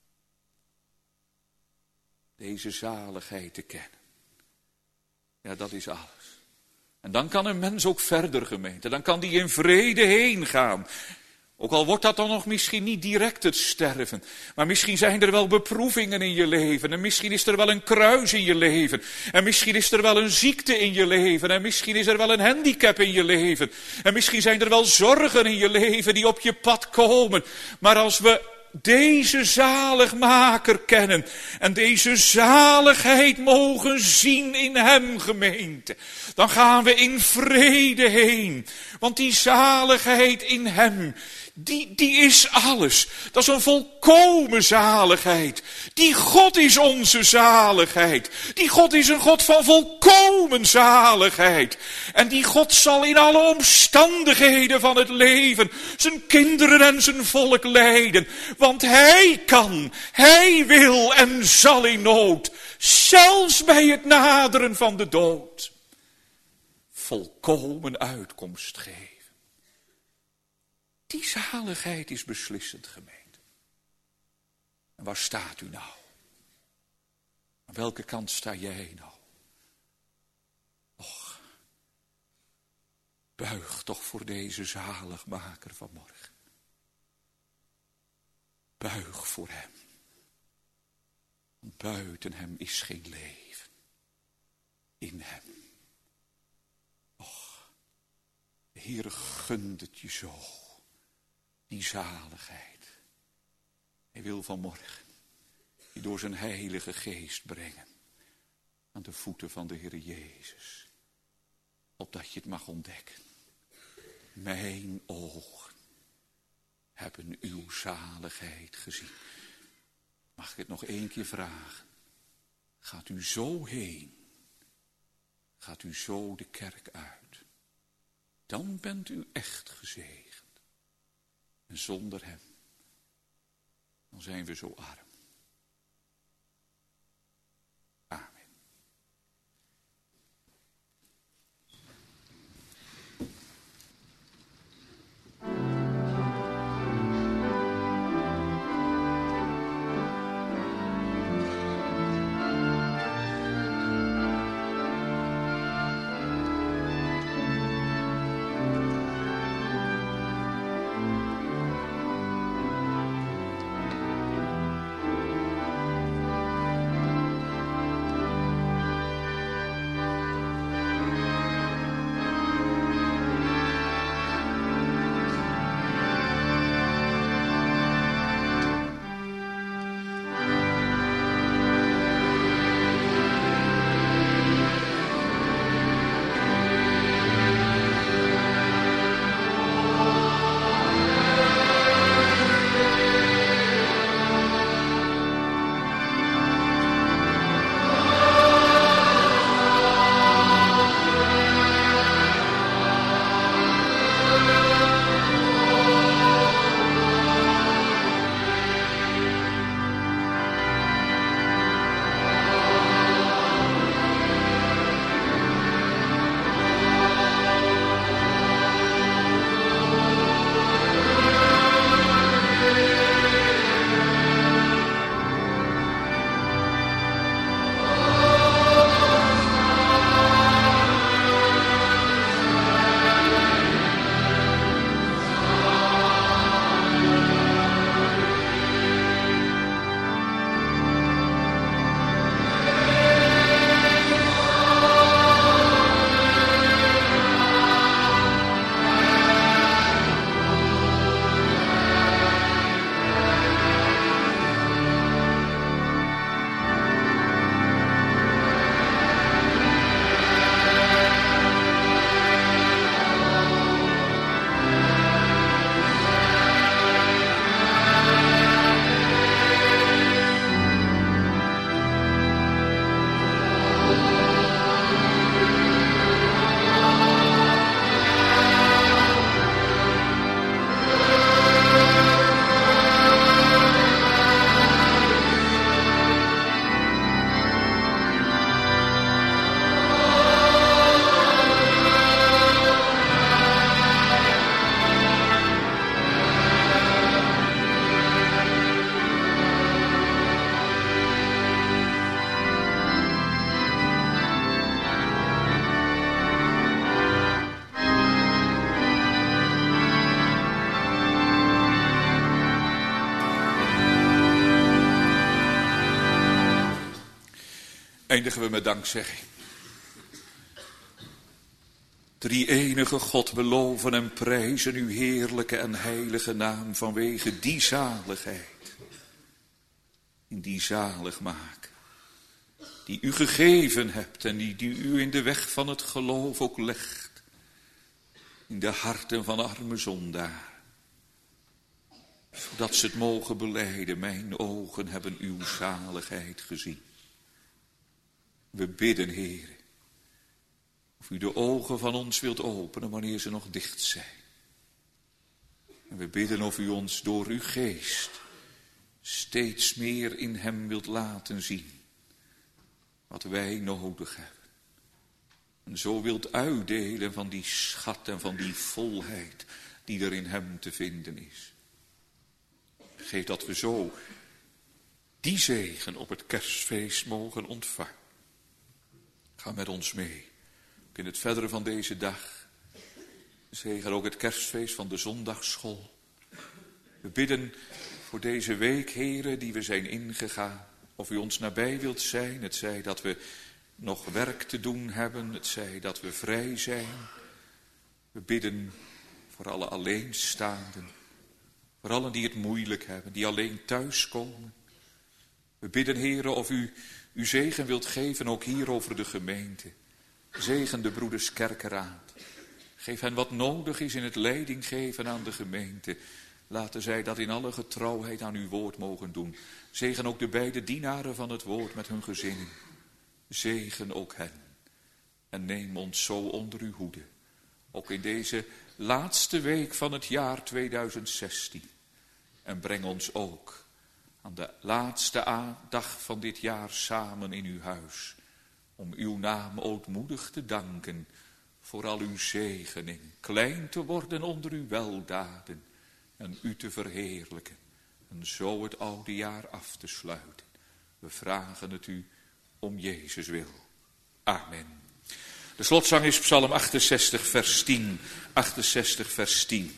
Deze zaligheid te kennen. Ja, dat is alles. En dan kan een mens ook verder, gemeente. Dan kan die in vrede heen gaan. Ook al wordt dat dan nog misschien niet direct het sterven. Maar misschien zijn er wel beproevingen in je leven. En misschien is er wel een kruis in je leven. En misschien is er wel een ziekte in je leven. En misschien is er wel een handicap in je leven. En misschien zijn er wel zorgen in je leven die op je pad komen. Maar als we deze zaligmaker kennen en deze zaligheid mogen zien in hem, gemeente, dan gaan we in vrede heen. Want die zaligheid in hem, die is alles. Dat is een volkomen zaligheid. Die God is onze zaligheid. Die God is een God van volkomen zaligheid. En die God zal in alle omstandigheden van het leven zijn kinderen en zijn volk leiden. Want hij kan, hij wil en zal in nood, zelfs bij het naderen van de dood, volkomen uitkomst geven. Die zaligheid is beslissend, gemeente. En waar staat u nou? Aan welke kant sta jij nou? Och, buig toch voor deze zaligmaker vanmorgen. Buig voor hem. Want buiten hem is geen leven. In hem. Och, de Heere gunt het je zo. Die zaligheid. Hij wil vanmorgen die door zijn heilige geest brengen. aan de voeten van de Heer Jezus. Opdat je het mag ontdekken. Mijn ogen hebben uw zaligheid gezien. Mag ik het nog 1 keer vragen? Gaat u zo heen? Gaat u zo de kerk uit? Dan bent u echt gezegend. En zonder hem, dan zijn we zo arm. Amen. Eindigen we met dankzegging. Drie-enige God, we loven en prijzen uw heerlijke en heilige naam vanwege die zaligheid. In die zalig maken. Die u gegeven hebt en die u in de weg van het geloof ook legt. In de harten van arme zondaar. Zodat ze het mogen belijden, mijn ogen hebben uw zaligheid gezien. We bidden, Heer, of u de ogen van ons wilt openen wanneer ze nog dicht zijn. En we bidden of u ons door uw geest steeds meer in hem wilt laten zien wat wij nodig hebben. En zo wilt uitdelen van die schat en van die volheid die er in hem te vinden is. Geef dat we zo die zegen op het kerstfeest mogen ontvangen. Ga met ons mee. Ook in het verdere van deze dag. Zegen ook het kerstfeest van de zondagsschool. We bidden voor deze week, Heere, die we zijn ingegaan. Of u ons nabij wilt zijn. Het zij dat we nog werk te doen hebben. Het zij dat we vrij zijn. We bidden voor alle alleenstaanden. Voor allen die het moeilijk hebben. Die alleen thuiskomen. We bidden, Heere, of u U zegen wilt geven ook hier over de gemeente. Zegen de broeders Kerkeraad. Geef hen wat nodig is in het leiding geven aan de gemeente. Laten zij dat in alle getrouwheid aan uw woord mogen doen. Zegen ook de beide dienaren van het woord met hun gezinnen. Zegen ook hen. En neem ons zo onder uw hoede. Ook in deze laatste week van het jaar 2016. En breng ons ook aan de laatste dag van dit jaar samen in uw huis. Om uw naam ootmoedig te danken voor al uw zegening. Klein te worden onder uw weldaden en u te verheerlijken. En zo het oude jaar af te sluiten. We vragen het u om Jezus wil. Amen. De slotzang is Psalm 68 vers 10. 68 vers 10.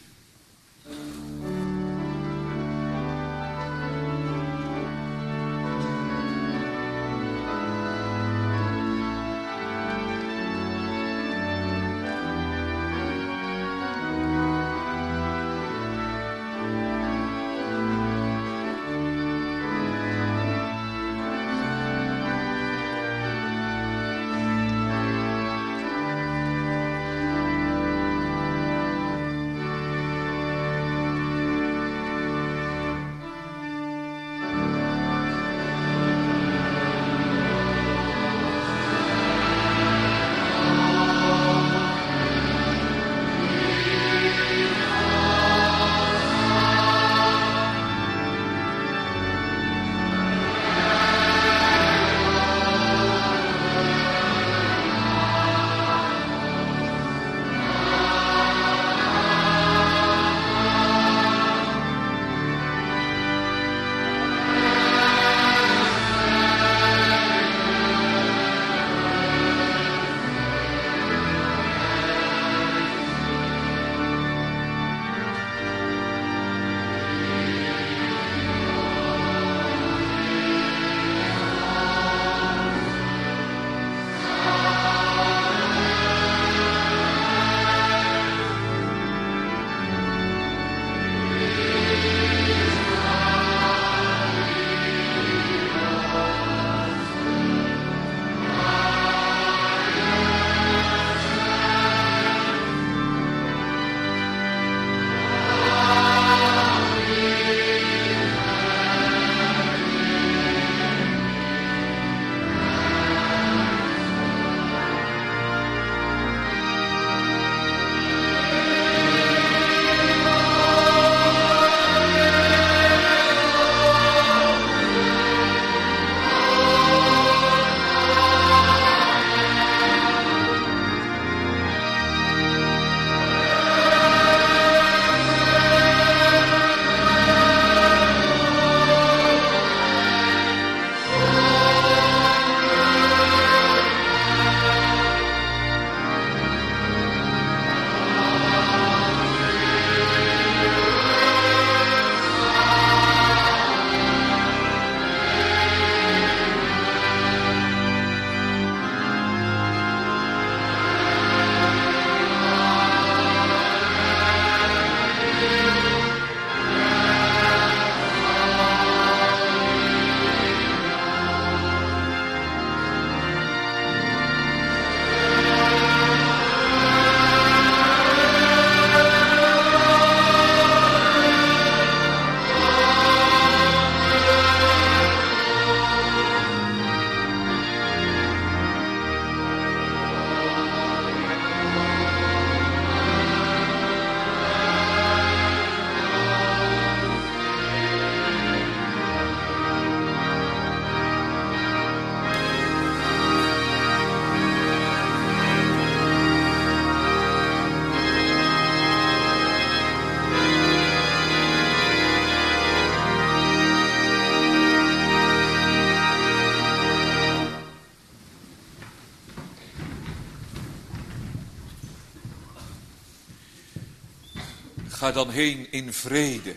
Ga dan heen in vrede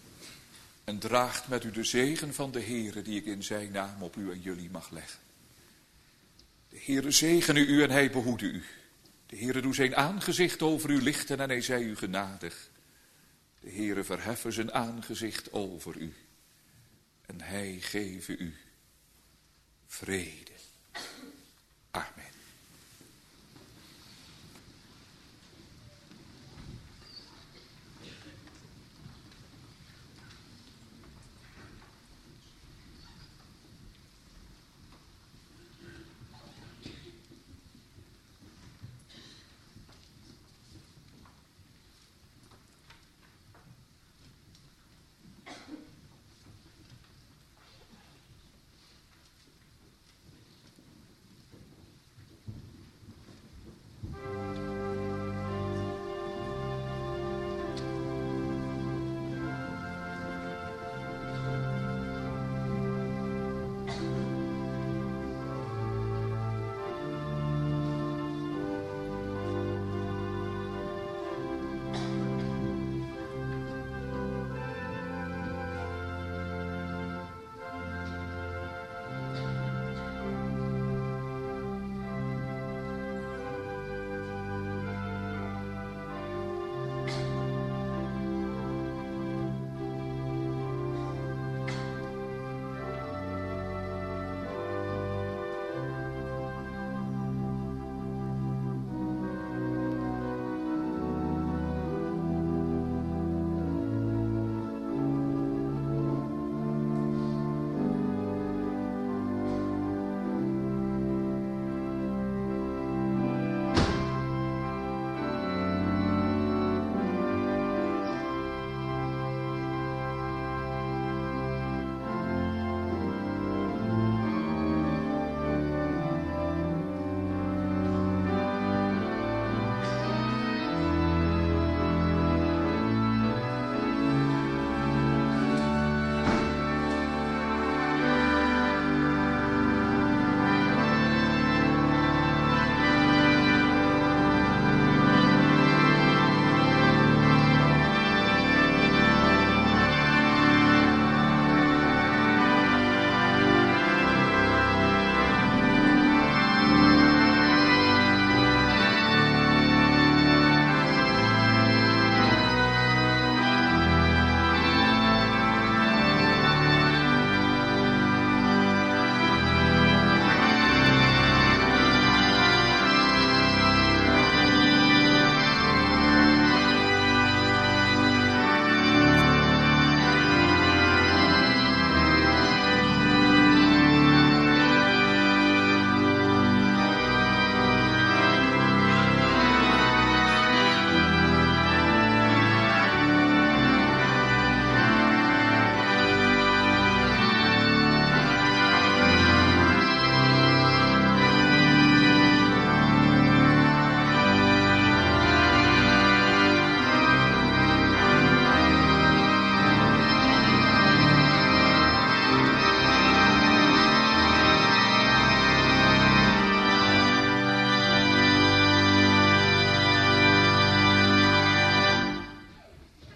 en draagt met u de zegen van de Heere die ik in zijn naam op u en jullie mag leggen. De Heere zegene u en hij behoede u. De Heere doe zijn aangezicht over u lichten en hij zij u genadig. De Heere verheffen zijn aangezicht over u en hij geven u vrede. Amen.